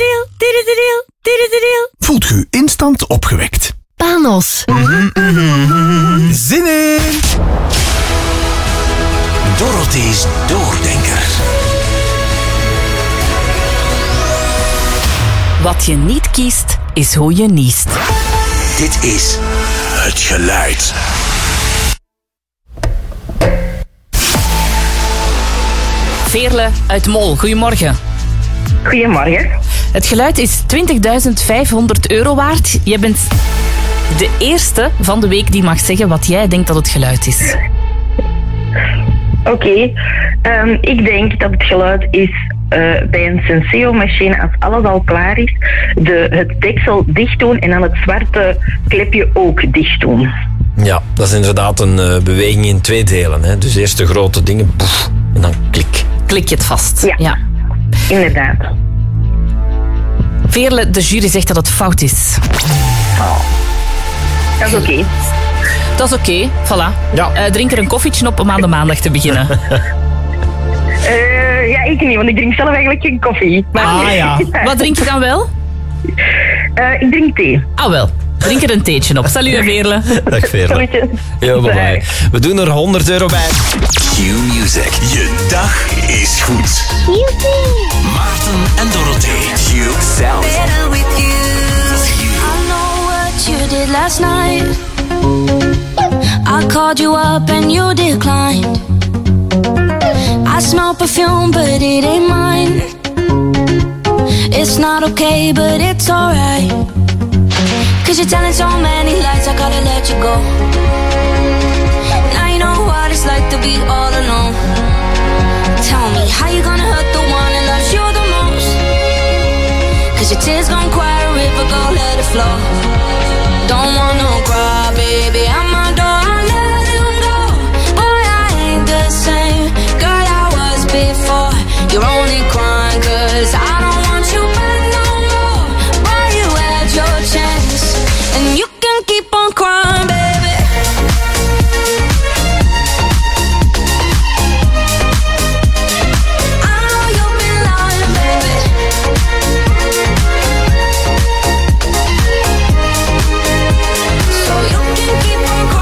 voelt u instant opgewekt. Panos. Zin in! Dorothee's Doordenker. Wat je niet kiest, is hoe je niest. Dit is het geluid. Veerle uit Mol, goedemorgen. Goedemorgen. Het geluid is €20.500 waard. Je bent de eerste van de week die mag zeggen wat jij denkt dat het geluid is. Oké. Ik denk dat het geluid is bij een Senseo-machine, als alles al klaar is, het deksel dicht doen en dan het zwarte klepje ook dicht doen. Ja, dat is inderdaad een beweging in 2 delen. Hè. Dus eerst de grote dingen, boef, en dan klik. Klik je het vast. Ja. Inderdaad. Veerle, de jury zegt dat het fout is. Oh. Dat is oké. Dat is oké, voilà. Ja. Drink er een koffietje op om aan de maandag te beginnen. Ja, ik niet, want ik drink zelf eigenlijk geen koffie. Maar ja. Wat drink je dan wel? Ik drink thee. Ah wel. Drink er een theetje op. Salut, Veerle. Dag, Veerle. Ja, bye. We doen er €100 bij. Q-Music. Je dag is goed. Maarten en Dorothee. Q Sound. Better with you. I know what you did last night. I called you up and you declined. I smell perfume but it ain't mine. It's not okay but it's alright. 'Cause you're telling so many lies, I gotta let you go. Now you know what it's like to be all alone. Tell me, how you gonna hurt the one that loves you the most? 'Cause your tears gon' cry a river, go let it flow. Don't wanna cry, baby, I'm a door, I let him go. Boy, I ain't the same girl I was before. You're only crying 'cause I don't want you back no more. Why you had your chance, and you can keep on crying, baby. I know you've been lying, baby. So you can keep on crying.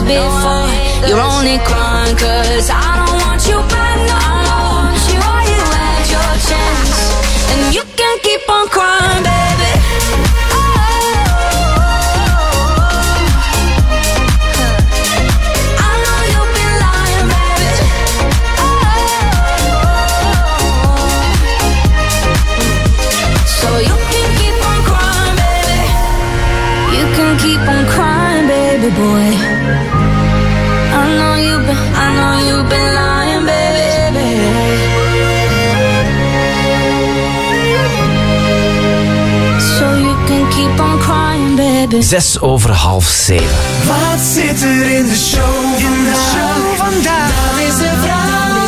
before. You're only crying 'cause I don't want you back, no, I don't want you. Or you had your chance, and you can keep on crying, baby. I know you've been lying, baby. So you can keep on crying, baby. You can keep on crying, baby boy. I know you've been lying, baby. So you can keep on crying, baby. 6:06. Wat zit er in de show? In de show vandaag. Dat is de vraag.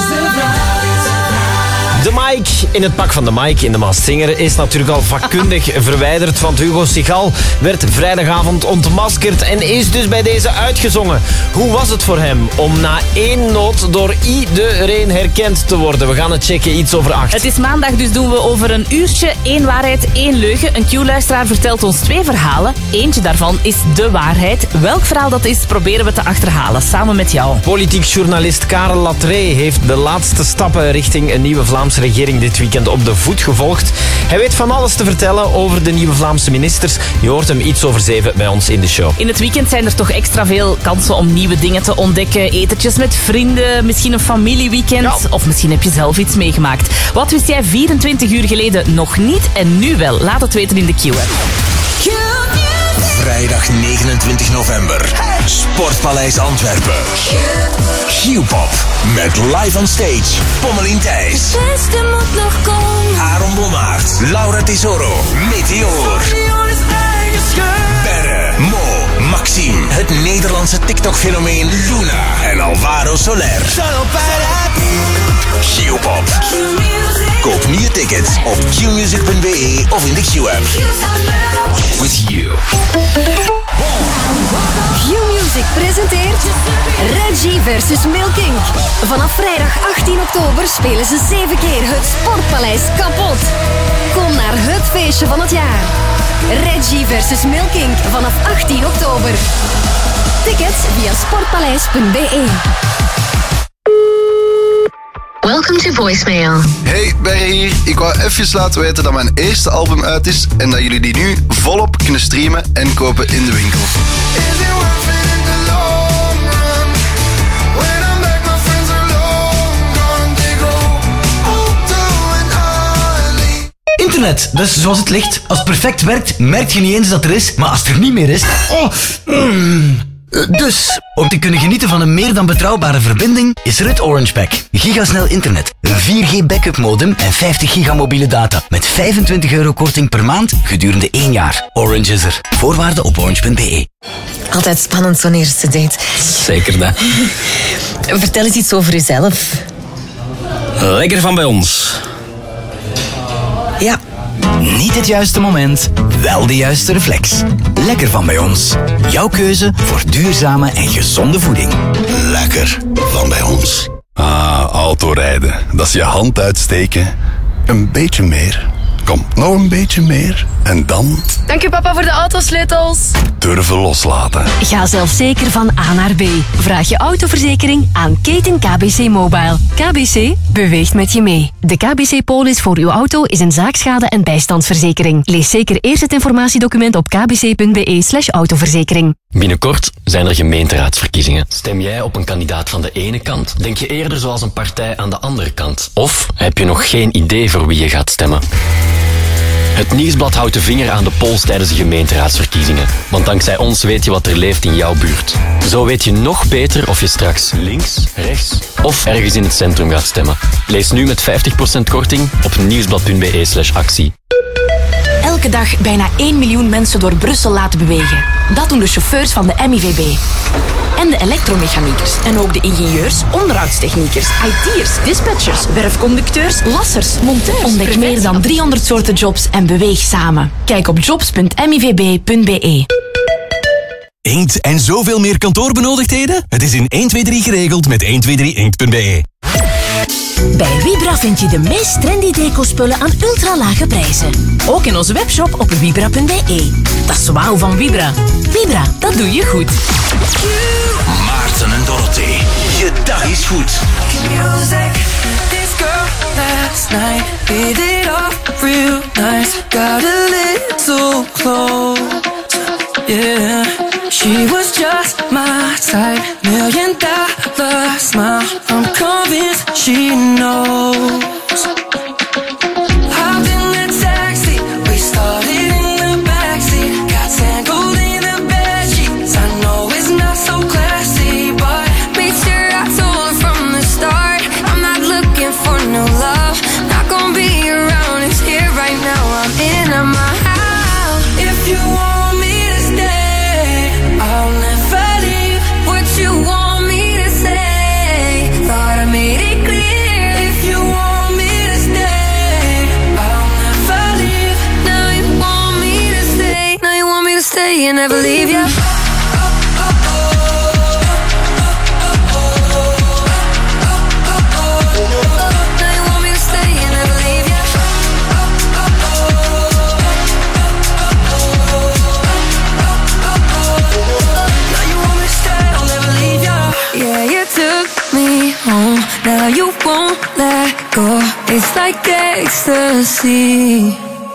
De mic in het pak van de mic in de Masked Singer is natuurlijk al vakkundig verwijderd, want Hugo Sigal werd vrijdagavond ontmaskerd en is dus bij deze uitgezongen. Hoe was het voor hem om na 1 noot door iedereen herkend te worden? We gaan het checken, iets over 8. Het is maandag, dus doen we over een uurtje 1 waarheid, 1 leugen. Een Q-luisteraar vertelt ons 2 verhalen. Eentje daarvan is de waarheid. Welk verhaal dat is, proberen we te achterhalen, samen met jou. Politiek journalist Karel Latree heeft de laatste stappen richting een nieuwe Vlaamse regering dit weekend op de voet gevolgd. Hij weet van alles te vertellen over de nieuwe Vlaamse ministers. Je hoort hem iets over 7 bij ons in de show. In het weekend zijn er toch extra veel kansen om nieuwe dingen te ontdekken. Etentjes met vrienden, misschien een familieweekend. Ja. Of misschien heb je zelf iets meegemaakt. Wat wist jij 24 uur geleden nog niet en nu wel? Laat het weten in de Q-app. Vrijdag 29 november. Sportpaleis Antwerpen. Q-pop. Met live on stage Pommelien Thijs. Het beste moet nog komen. Aaron Blommaert. Laura Tesoro. Meteor. Berre. Mo. Maxime. Het Nederlandse TikTok-fenomeen Luna. En Alvaro Soler. Q-pop. Koop nu je tickets op qmusic.be of in de Q-app. With you. Q-Music presenteert Reggie versus Milking. Vanaf vrijdag 18 oktober spelen ze 7 keer het Sportpaleis kapot. Kom naar het feestje van het jaar. Reggie versus Milking vanaf 18 oktober. Tickets via sportpaleis.be. Welcome to voicemail. Hey, Berre hier. Ik wou even laten weten dat mijn eerste album uit is en dat jullie die nu volop kunnen streamen en kopen in de winkel. Internet, dus zoals het ligt. Als het perfect werkt, merk je niet eens dat er is. Maar als het er niet meer is... Dus, om te kunnen genieten van een meer dan betrouwbare verbinding, is er het Orange Pack. Gigasnel internet, een 4G backup modem en 50 giga mobiele data. Met €25 korting per maand gedurende 1 jaar. Orange is er. Voorwaarden op orange.be. Altijd spannend zo'n eerste date. Zeker dat. Vertel eens iets over jezelf. Lekker van bij ons. Ja. Niet het juiste moment, wel de juiste reflex. Lekker van bij ons. Jouw keuze voor duurzame en gezonde voeding. Lekker van bij ons. Ah, autorijden. Dat is je hand uitsteken. Een beetje meer. Kom, nog een beetje meer. En dan... Dank u papa voor de autosleutels. Durven loslaten. Ga zelfzeker van A naar B. Vraag je autoverzekering aan Keten KBC Mobile. KBC beweegt met je mee. De KBC-polis voor uw auto is een zaakschade- en bijstandsverzekering. Lees zeker eerst het informatiedocument op kbc.be/autoverzekering. Binnenkort zijn er gemeenteraadsverkiezingen. Stem jij op een kandidaat van de ene kant? Denk je eerder zoals een partij aan de andere kant? Of heb je nog geen idee voor wie je gaat stemmen? Het Nieuwsblad houdt de vinger aan de pols tijdens de gemeenteraadsverkiezingen. Want dankzij ons weet je wat er leeft in jouw buurt. Zo weet je nog beter of je straks links, rechts of ergens in het centrum gaat stemmen. Lees nu met 50% korting op nieuwsblad.be/actie. Elke dag bijna 1 miljoen mensen door Brussel laten bewegen. Dat doen de chauffeurs van de MIVB. En de elektromechaniekers. En ook de ingenieurs, onderhoudstechniekers, IT'ers, dispatchers, werfconducteurs, lassers, monteurs. Ontdek meer dan 300 soorten jobs en beweeg samen. Kijk op jobs.mivb.be. Inkt en zoveel meer kantoorbenodigdheden? Het is in 123 geregeld met 123inkt.be. Bij Vibra vind je de meest trendy deco-spullen aan ultralage prijzen. Ook in onze webshop op vibra.be. Dat is wauw van Vibra. Vibra, dat doe je goed. goed. Music. This girl last night hit it off real nice. Got a little close. Yeah, she was just my type. $1 million smile. I'm convinced she knows. Hopped in the taxi, we started in the backseat. Got tangled in the bedsheets. I know it's not so classy, but made sure I told her from the start I'm not looking for no love. Not gonna be around, it's here right now. I'm in my house. If you want me to stay, I'll never leave. What you want me to say, thought I made it clear. If you want me to stay, I'll never leave. Now you want me to stay. Now you want me to stay and never leave ya. Now you won't let go. It's like ecstasy.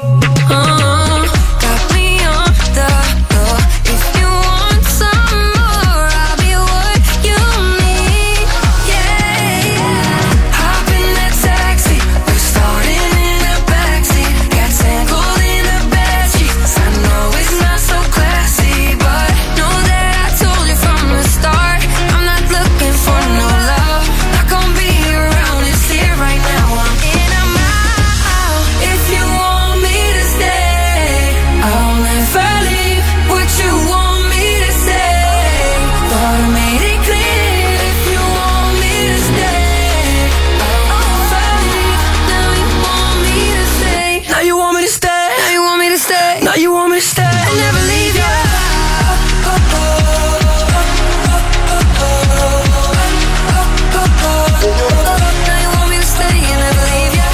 Got me on the floor. If you want some more, I'll be what you need. Yeah, yeah. Hop in that taxi. We're starting in the backseat. Got tangled in the bedsheets. I know it's not so classy, but know that I told you from the start I'm not looking for no love. Not gonna be around, it's here right now. I'm in a mile. If you want me to stay, I'll never leave. What you want me to say, thought I made it clear. If you want me to stay, I'll never leave. Now you want me to stay. Now you want me to stay. Now you want me to stay. Now you want me to stay. I'll never leave you. Now you want me to stay and never leave you.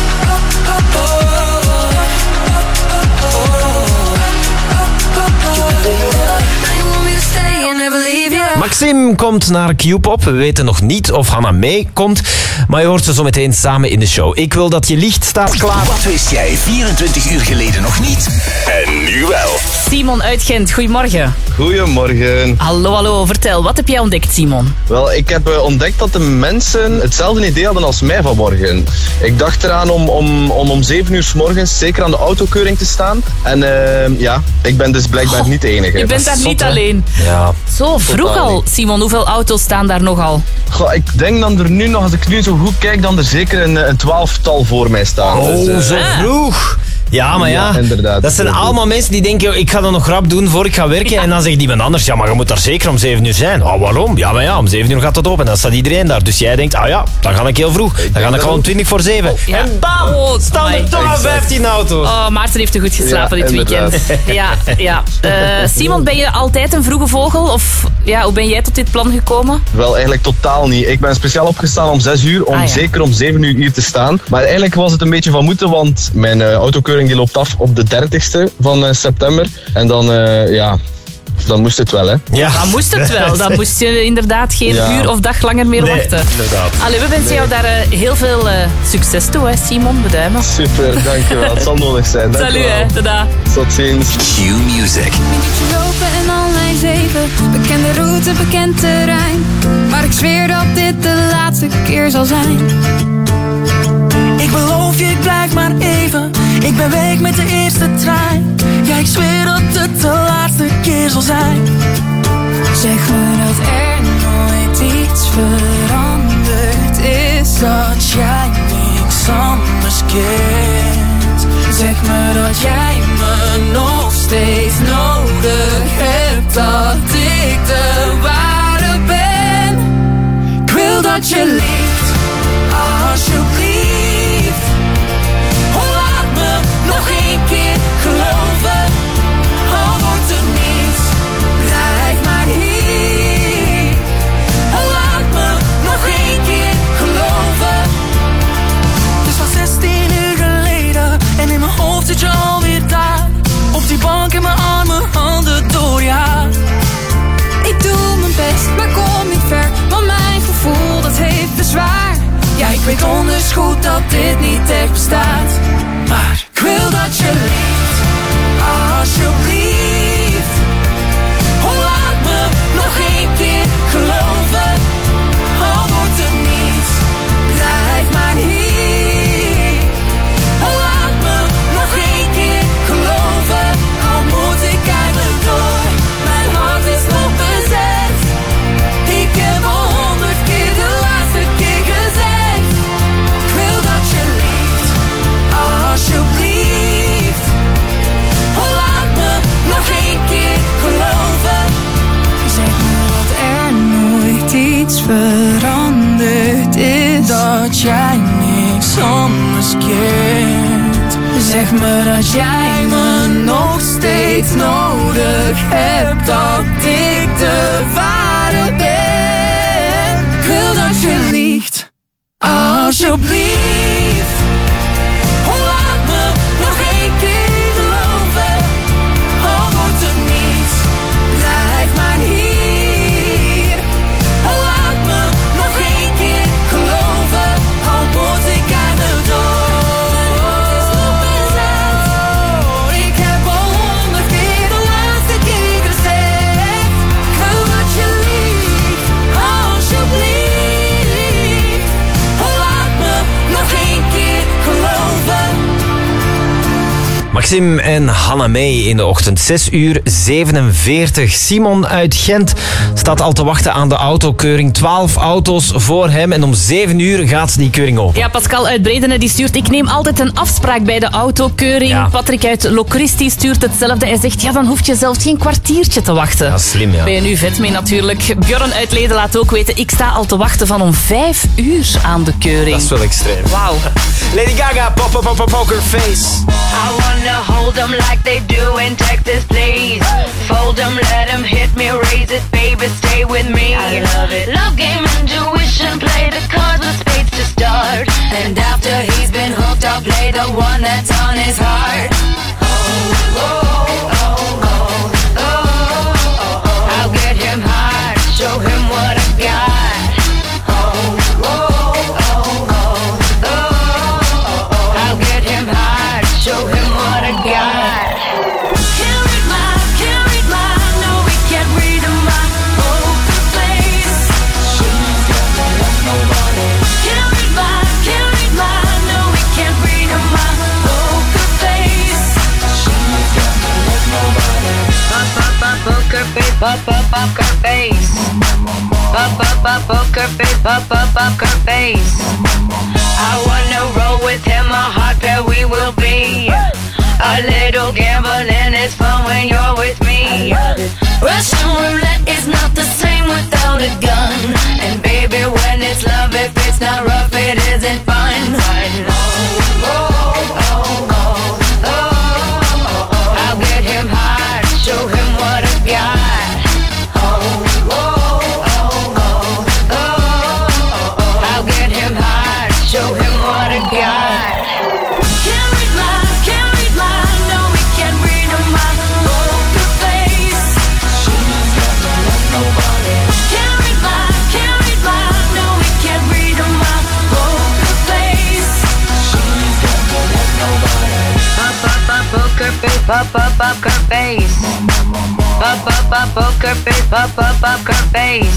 Now you want me to stay and never leave you. Maxim komt naar Q-pop. We weten nog niet of Hanna meekomt, maar je hoort ze zo meteen samen in de show. Ik wil dat je licht staat klaar. Wat wist jij 24 uur geleden nog niet? En nu wel. Simon uit Gent, goedemorgen. Goedemorgen. Hallo, hallo. Vertel, wat heb jij ontdekt, Simon? Wel, ik heb ontdekt dat de mensen hetzelfde idee hadden als mij vanmorgen. Ik dacht eraan om 7 uur 's morgens zeker aan de autokeuring te staan. En ja, ik ben dus blijkbaar niet de enige. Je bent daar niet alleen. Ja. Zo vroeg al, Simon. Hoeveel auto's staan daar nogal? Goh, ik denk dat er nu nog, als ik nu zo goed kijk, dan er zeker een 12-tal voor mij staan. Oh, dus, zo vroeg. Ja, maar ja, inderdaad. Dat zijn allemaal mensen die denken, ik ga dat nog rap doen voor ik ga werken. Ja. En dan zegt iemand anders, ja, maar je moet daar zeker om 7 uur zijn. Oh, waarom? Ja, maar ja, om 7 uur gaat het open. Dan staat iedereen daar. Dus jij denkt, ja, dan ga ik heel vroeg. Dan ga ik al om 20 voor 7. Ja. En bam, staan er toch al 15 auto's. Oh, Maarten heeft te goed geslapen dit weekend. Ja. Simon, ben je altijd een vroege vogel? Of ja, hoe ben jij tot dit plan gekomen? Wel, eigenlijk totaal niet. Ik ben speciaal opgestaan om 6 uur, om zeker om 7 uur hier te staan. Maar eigenlijk was het een beetje van moeten, want mijn autokeuring die loopt af op de 30ste van september. En dan, dan moest het wel, hè? Ja, dan moest het wel. Dan moest je inderdaad geen uur of dag langer meer wachten. Inderdaad. Allee, we wensen jou daar heel veel succes toe, hè, Simon. Beduimen. Super, dankjewel. Het zal nodig zijn. Salut, hè. Tada. Tot ziens. Q-Music. Lopen en online 7. Bekende route, bekend terrein. Maar ik zweer dat dit de laatste keer zal zijn. Ik beloof je, ik blijf maar even. Ik ben weg met de eerste trein. Ja, ik zweer dat het de laatste keer zal zijn. Zeg me dat er nooit iets veranderd is. Dat jij niks anders kent. Zeg me dat jij me nog steeds nodig hebt. Dat ik de ware ben. Ik wil dat je leeft, alsjeblieft. Laat me nog één keer geloven. Al wordt er niets, blijf maar hier. Laat me nog één keer geloven. Het is van 16 uur geleden en in mijn hoofd zit je alweer daar. Op die bank in mijn armen, handen door je haar. Ik doe mijn best, maar kom niet ver, want mijn gevoel dat heeft iets veranderd is, dat jij niks anders keert. Zeg me dat jij me nog steeds nodig hebt, dat ik de ware ben. Ik wil dat je liegt, alsjeblieft. Laat me nog één keer geloven, al wordt het niets, blijf maar hier. Laat me nog één keer geloven, al moet ik aan de dood. Ik heb al 100 keer de laatste keer gezegd, ik wil dat je liegt, alsjeblieft. Laat me nog één keer geloven. Maxime en Hannah May in de ochtend, 6:47. Simon uit Gent staat al te wachten aan de autokeuring. 12 auto's voor hem en om 7:00 gaat die keuring open. Ja, Pascal uit Bredene die stuurt: ik neem altijd een afspraak bij de autokeuring. Ja. Patrick uit Locristi stuurt hetzelfde. Hij zegt, ja, dan hoef je zelfs geen kwartiertje te wachten. Ja, slim, ja. Ben je nu vet mee natuurlijk. Bjorn uit Leden laat ook weten, ik sta al te wachten van om 5:00 aan de keuring. Dat is wel extreem. Wauw. Lady Gaga, Poker Face. I wanna hold them like they do in Texas, please. Fold them, let them hit me, raise it, baby, stay with me. I love it. Love game, intuition, play the cards with spades to start. And after he's been hooked, I'll play the one that's on his heart. Oh, oh, oh, oh, oh, oh. I'll get him hard, show him what I got. Oh, oh, oh, oh, oh. I'll get him hard, show him what I got. Can't read my, no, we can't read my poker face. She's got no love, nobody. Can't read my, no, we can't read my poker face. She's got no love, nobody. Poker face, poker face. Poker face, poker face. I wanna roll with him, a hot pair we will be. A little gambling is fun when you're with me. Russian roulette is not the same without a gun. And baby, when it's love, if it's not rough, it isn't fun. Oh, oh, oh, oh, oh. I'll get him hard, show him what I got. Oh, oh, oh, oh, oh. I'll get him hard, show him what I got. Can't read my, no, we can't read my poker face. She's got no love, nobody. Can't read my, no, we can't read my poker face. She's got no love, nobody. Poker face, poker face. Poker face, poker face.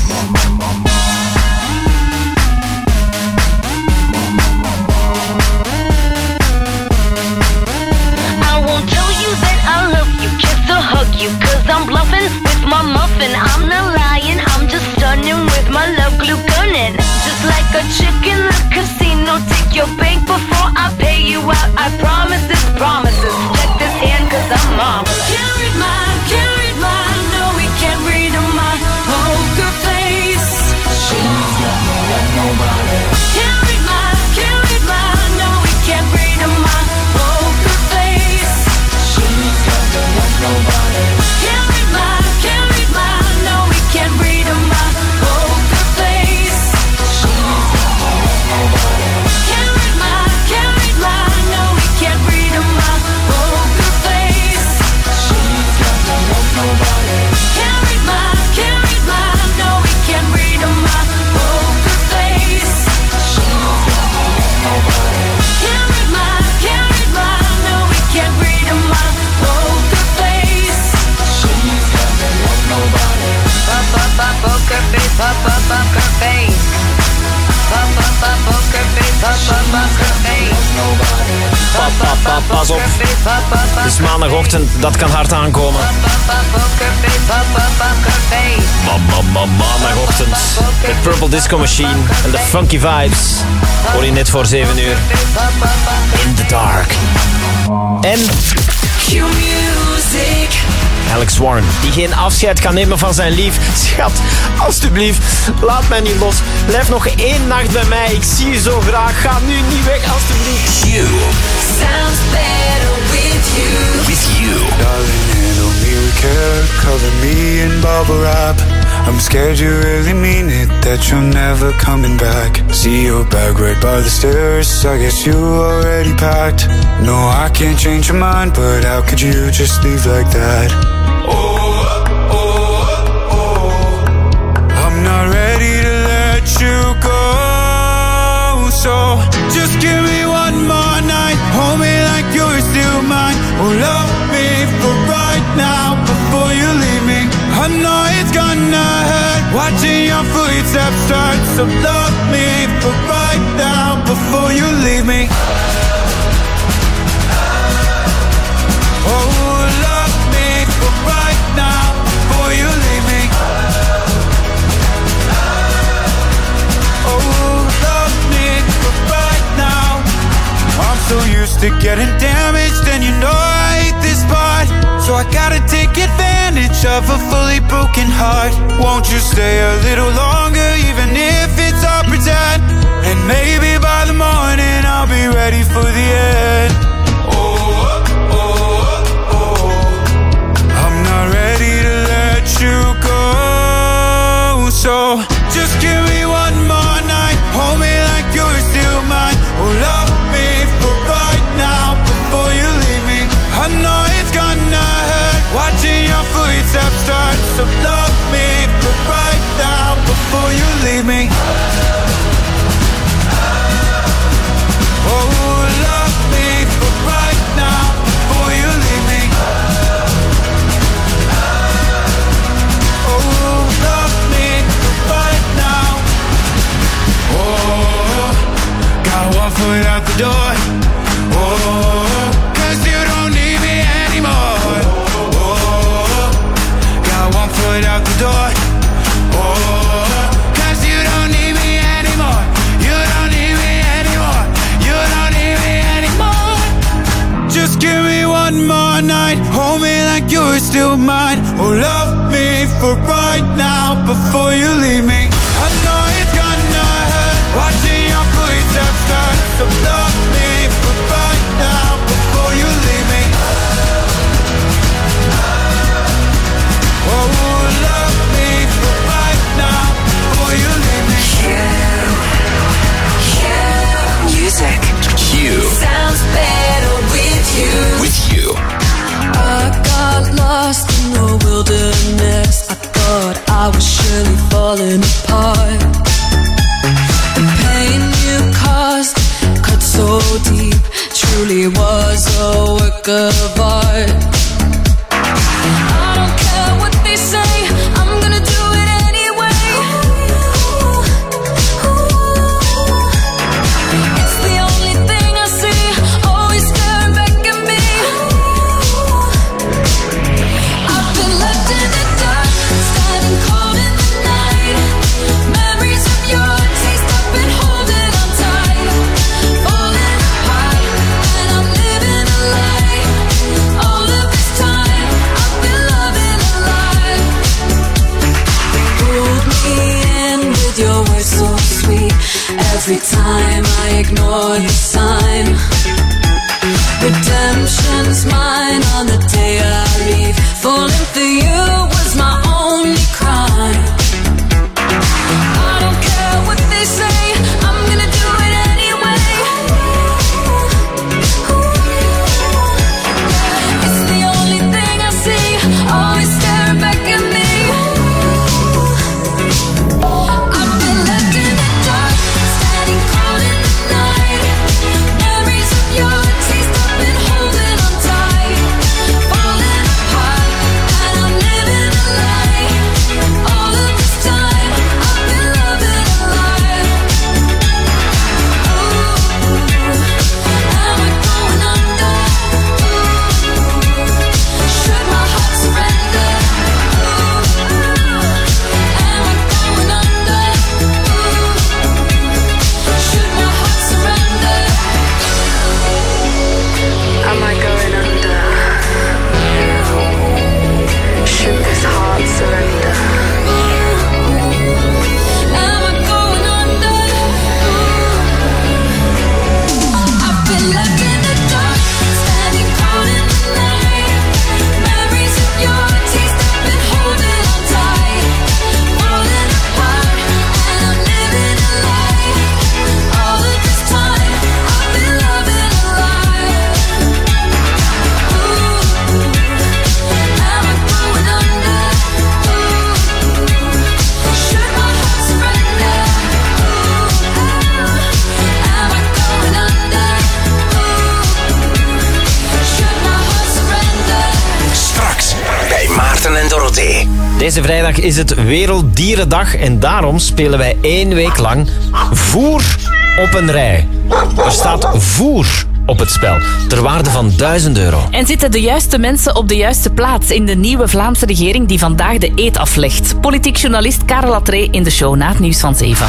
I won't tell you that I love you, kiss or hug you, 'cause I'm bluffing with my muffin. I'm not lying, I'm just stunning with my love glue gunning. Just like a chick in the casino, take your bank before I pay you out. I promise this, promises. Check this hand, 'cause I'm marvelous. Can't read my, no, we can't read my poker face. She's got no love, nobody. Can't read my, no, we can't read my poker face. She's got no love, nobody. Can't read my, no, we can't read my poker face. She's got no love, nobody. Can't read my, no, we can't read my poker face. She's got no love, nobody. Can't read my, no, we can't read my poker face. She's got no love, nobody. Can't read my, no, we can't read my poker face. She's got no love, nobody. Poker face, poker face. Poker face, poker face. Pas op. Het is maandagochtend, dat kan hard aankomen. Maandagochtend. Met Purple Disco Machine en de Funky Vibes. Hoor je net voor 7:00. In the Dark. En Q-music. Alex Warren, die geen afscheid kan nemen van zijn lief. Schat, alstublieft, laat mij niet los. Blijf nog 1 nacht bij mij. Ik zie je zo graag. Ga nu niet weg, alstublieft. Q sounds better with you. With you. Darling, handle me with care. Cover me in bubble wrap. I'm scared you really mean it, that you're never coming back. See your bag right by the stairs, I guess you already packed. No, I can't change your mind, but how could you just leave like that? I'm not ready to let you go. So just give me one more night, hold me like you're still mine. Oh, love me for right now before you leave me. I know it's gonna hurt watching your footsteps start. So love me for right now before you leave me. Oh, love me for right now before you leave me. Oh, love me for right now. I'm so used to getting damaged, and you know I hate this part. So I gotta take advantage of a fully broken heart. Won't you stay a little longer, even if it's all pretend? And maybe by the morning I'll be ready for the end. I'm not ready to let you go. So just give me one more night, hold me like you're still mine. Oh, love me for right now before you leave me. I know it's gonna hurt watching your footsteps start. So love me for right now before you leave me. Oh, love me for right now before you leave me. Oh, love me for right now. Oh, got one foot out the door. Oh, 'cause you don't need me anymore. Oh, got one foot out the door. Oh, 'cause you don't need me anymore. You don't need me anymore. You don't need me anymore. Just give me one more night, hold me like you're still mine. Oh, love me for right now before you leave me. I know it's gonna hurt watching your footsteps start. So love me for right now before you leave me. Oh, love me for right now before you leave me. Music. Q Sounds better with you. with you. I got lost in the wilderness. I thought I was surely falling apart. The pain you caused cut so deep, truly was a work of art. I don't care what they say, I'm gonna do it anyway. It's the only thing I see, always staring back at me. I've been left in the dark, standing cold in the night. Memories of your taste, I've been holding on tight. Falling apart, and I'm living a lie. All of this time, I've been loving a lie. Pulled me in with your words so sweet. Every time I ignore the sign. Redemption's mine on the day I leave. Falling for you was my only crime. I don't care what they say, I'm gonna do it anyway. It's the only thing I see, always staring back at me. I've been left in the dark, standing cold in the night. Memories of your taste, I've been holding on tight. Falling apart, and I'm living a lie. VLT. Deze vrijdag is het Werelddierendag en daarom spelen wij 1 week lang voer op een rij. Er staat voer op het spel, ter waarde van €1000. En zitten de juiste mensen op de juiste plaats in de nieuwe Vlaamse regering die vandaag de eed aflegt? Politiek journalist Karel Latree in de show na het nieuws van 7.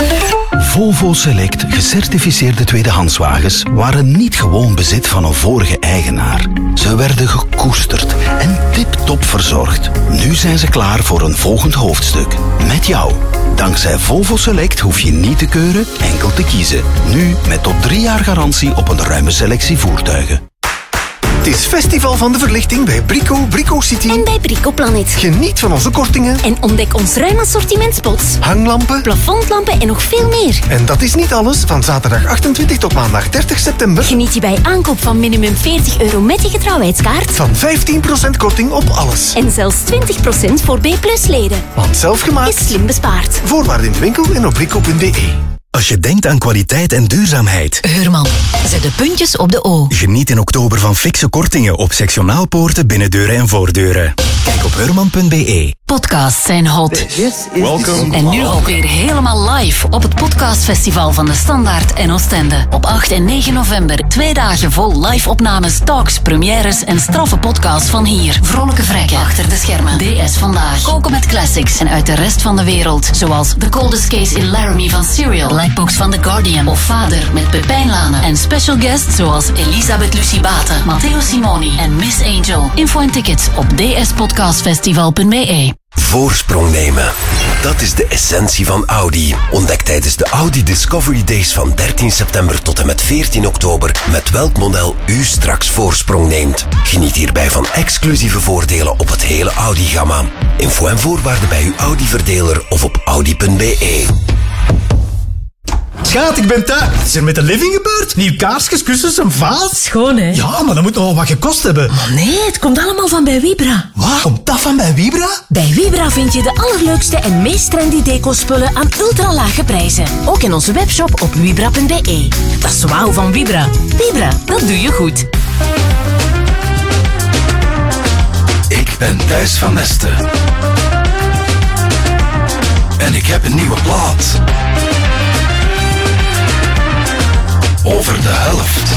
Volvo Select gecertificeerde tweedehandswagens waren niet gewoon bezit van een vorige eigenaar. Ze werden gekoesterd en tip-top verzorgd. Nu zijn ze klaar voor een volgend hoofdstuk. Met jou. Dankzij Volvo Select hoef je niet te keuren, enkel te kiezen. Nu met tot 3 jaar garantie op een ruime selectie voertuigen. Het is Festival van de Verlichting bij Brico City. En bij Brico Planet. Geniet van onze kortingen. En ontdek ons ruim assortiment spots. Hanglampen. Plafondlampen en nog veel meer. En dat is niet alles. Van zaterdag 28 tot maandag 30 september. Geniet je bij aankoop van minimum €40 met je getrouwheidskaart. Van 15% korting op alles. En zelfs 20% voor B+-leden. Want zelfgemaakt is slim bespaard. Voorwaarden in de winkel en op brico.be. Als je denkt aan kwaliteit en duurzaamheid. Heurman, zet de puntjes op de O. Geniet in oktober van fikse kortingen op sectionaalpoorten, binnendeuren en voordeuren. Kijk op heurman.be. Podcasts zijn hot. Welkom. En nu ook weer helemaal live op het podcastfestival van de Standaard en Oostende. Op 8 en 9 november 2 dagen vol live opnames, talks, premières en straffe podcasts van hier. Vrolijke vrekken achter de schermen. DS Vandaag. Koken met classics en uit de rest van de wereld. Zoals The Coldest Case in Laramie van Serial, Blackbox van The Guardian of Vader met Pepijn Lane. En special guests zoals Elisabeth Lucie Baten, Matteo Simoni en Miss Angel. Info en tickets op dspodcastfestival.be. Voorsprong nemen. Dat is de essentie van Audi. Ontdek tijdens de Audi Discovery Days van 13 september tot en met 14 oktober met welk model u straks voorsprong neemt. Geniet hierbij van exclusieve voordelen op het hele Audi-gamma. Info en voorwaarden bij uw Audi-verdeler of op audi.be. Schaat, ik ben thuis. Wat is er met de living gebeurd? Nieuw kaarsjes, kussens, een vaas? Schoon, hè? Ja, maar dat moet nog wel wat gekost hebben. Maar nee, het komt allemaal van bij Vibra. Wat? Komt dat van bij Vibra? Bij Vibra vind je de allerleukste en meest trendy deco-spullen aan ultra-lage prijzen. Ook in onze webshop op vibra.be. Dat is wauw van Vibra. Vibra, dat doe je goed. Ik ben Thijs van Nesten. En ik heb een nieuwe plaat. Over de helft.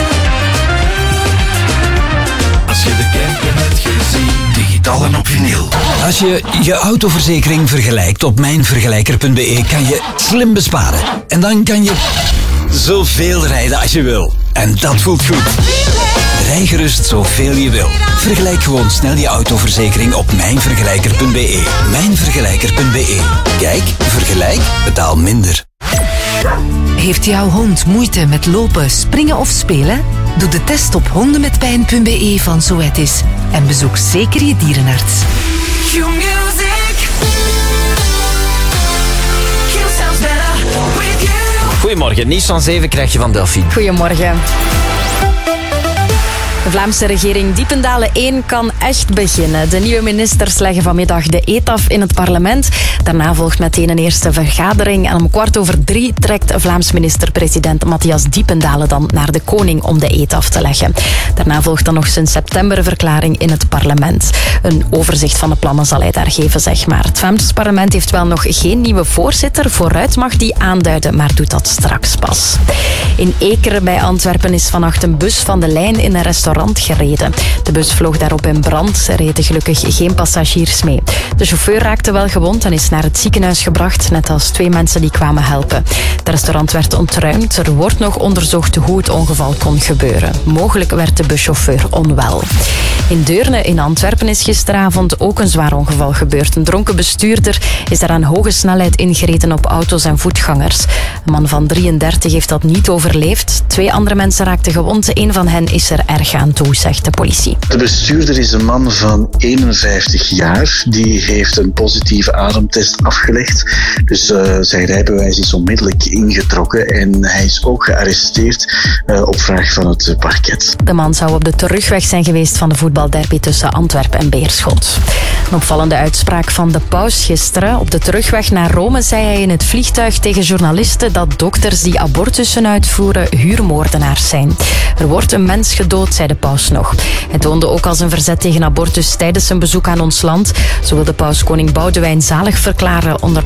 Als je de Kempen hebt gezien, digitaal en op vinyl. Als je je autoverzekering vergelijkt op mijnvergelijker.be kan je slim besparen. En dan kan je zoveel rijden als je wil. En dat voelt goed. Rij gerust zoveel je wil. Vergelijk gewoon snel je autoverzekering op mijnvergelijker.be. Mijnvergelijker.be. Kijk, vergelijk, betaal minder. Heeft jouw hond moeite met lopen, springen of spelen? Doe de test op hondenmetpijn.be van Zoetis. En bezoek zeker je dierenarts. Goedemorgen, nieuws van 7 krijg je van Delphine. Goedemorgen. De Vlaamse regering Diependalen 1 kan echt beginnen. De nieuwe ministers leggen vanmiddag de eed af in het parlement. Daarna volgt meteen een eerste vergadering. En om 2:15 trekt Vlaams minister-president Matthias Diependalen dan naar de koning om de eed af te leggen. Daarna volgt dan nog zijn septemberverklaring in het parlement. Een overzicht van de plannen zal hij daar geven, zeg maar. Het Vlaams parlement heeft wel nog geen nieuwe voorzitter. Vooruit mag die aanduiden, maar doet dat straks pas. In Ekeren bij Antwerpen is vannacht een bus van de lijn in een restaurant gereden. De bus vloog daarop in brand. Er reden gelukkig geen passagiers mee. De chauffeur raakte wel gewond en is naar het ziekenhuis gebracht, net als 2 mensen die kwamen helpen. Het restaurant werd ontruimd. Er wordt nog onderzocht hoe het ongeval kon gebeuren. Mogelijk werd de buschauffeur onwel. In Deurne in Antwerpen is gisteravond ook een zwaar ongeval gebeurd. Een dronken bestuurder is daar aan hoge snelheid ingereden op auto's en voetgangers. Een man van 33 heeft dat niet overleefd. 2 andere mensen raakten gewond. 1 van hen is er erg aan toe, zegt de politie. De bestuurder is een man van 51 jaar. Die heeft een positieve ademtest afgelegd. Dus zijn rijbewijs is onmiddellijk ingetrokken. En hij is ook gearresteerd op vraag van het parket. De man zou op de terugweg zijn geweest van de voetbalderby tussen Antwerpen en Beerschot. Een opvallende uitspraak van de paus gisteren. Op de terugweg naar Rome zei hij in het vliegtuig tegen journalisten dat dokters die abortussen uitvoeren huurmoordenaars zijn. Er wordt een mens gedood, zei de de paus nog. Hij toonde ook al zijn verzet tegen abortus tijdens zijn bezoek aan ons land. Zo wil de paus koning Boudewijn zalig verklaren onder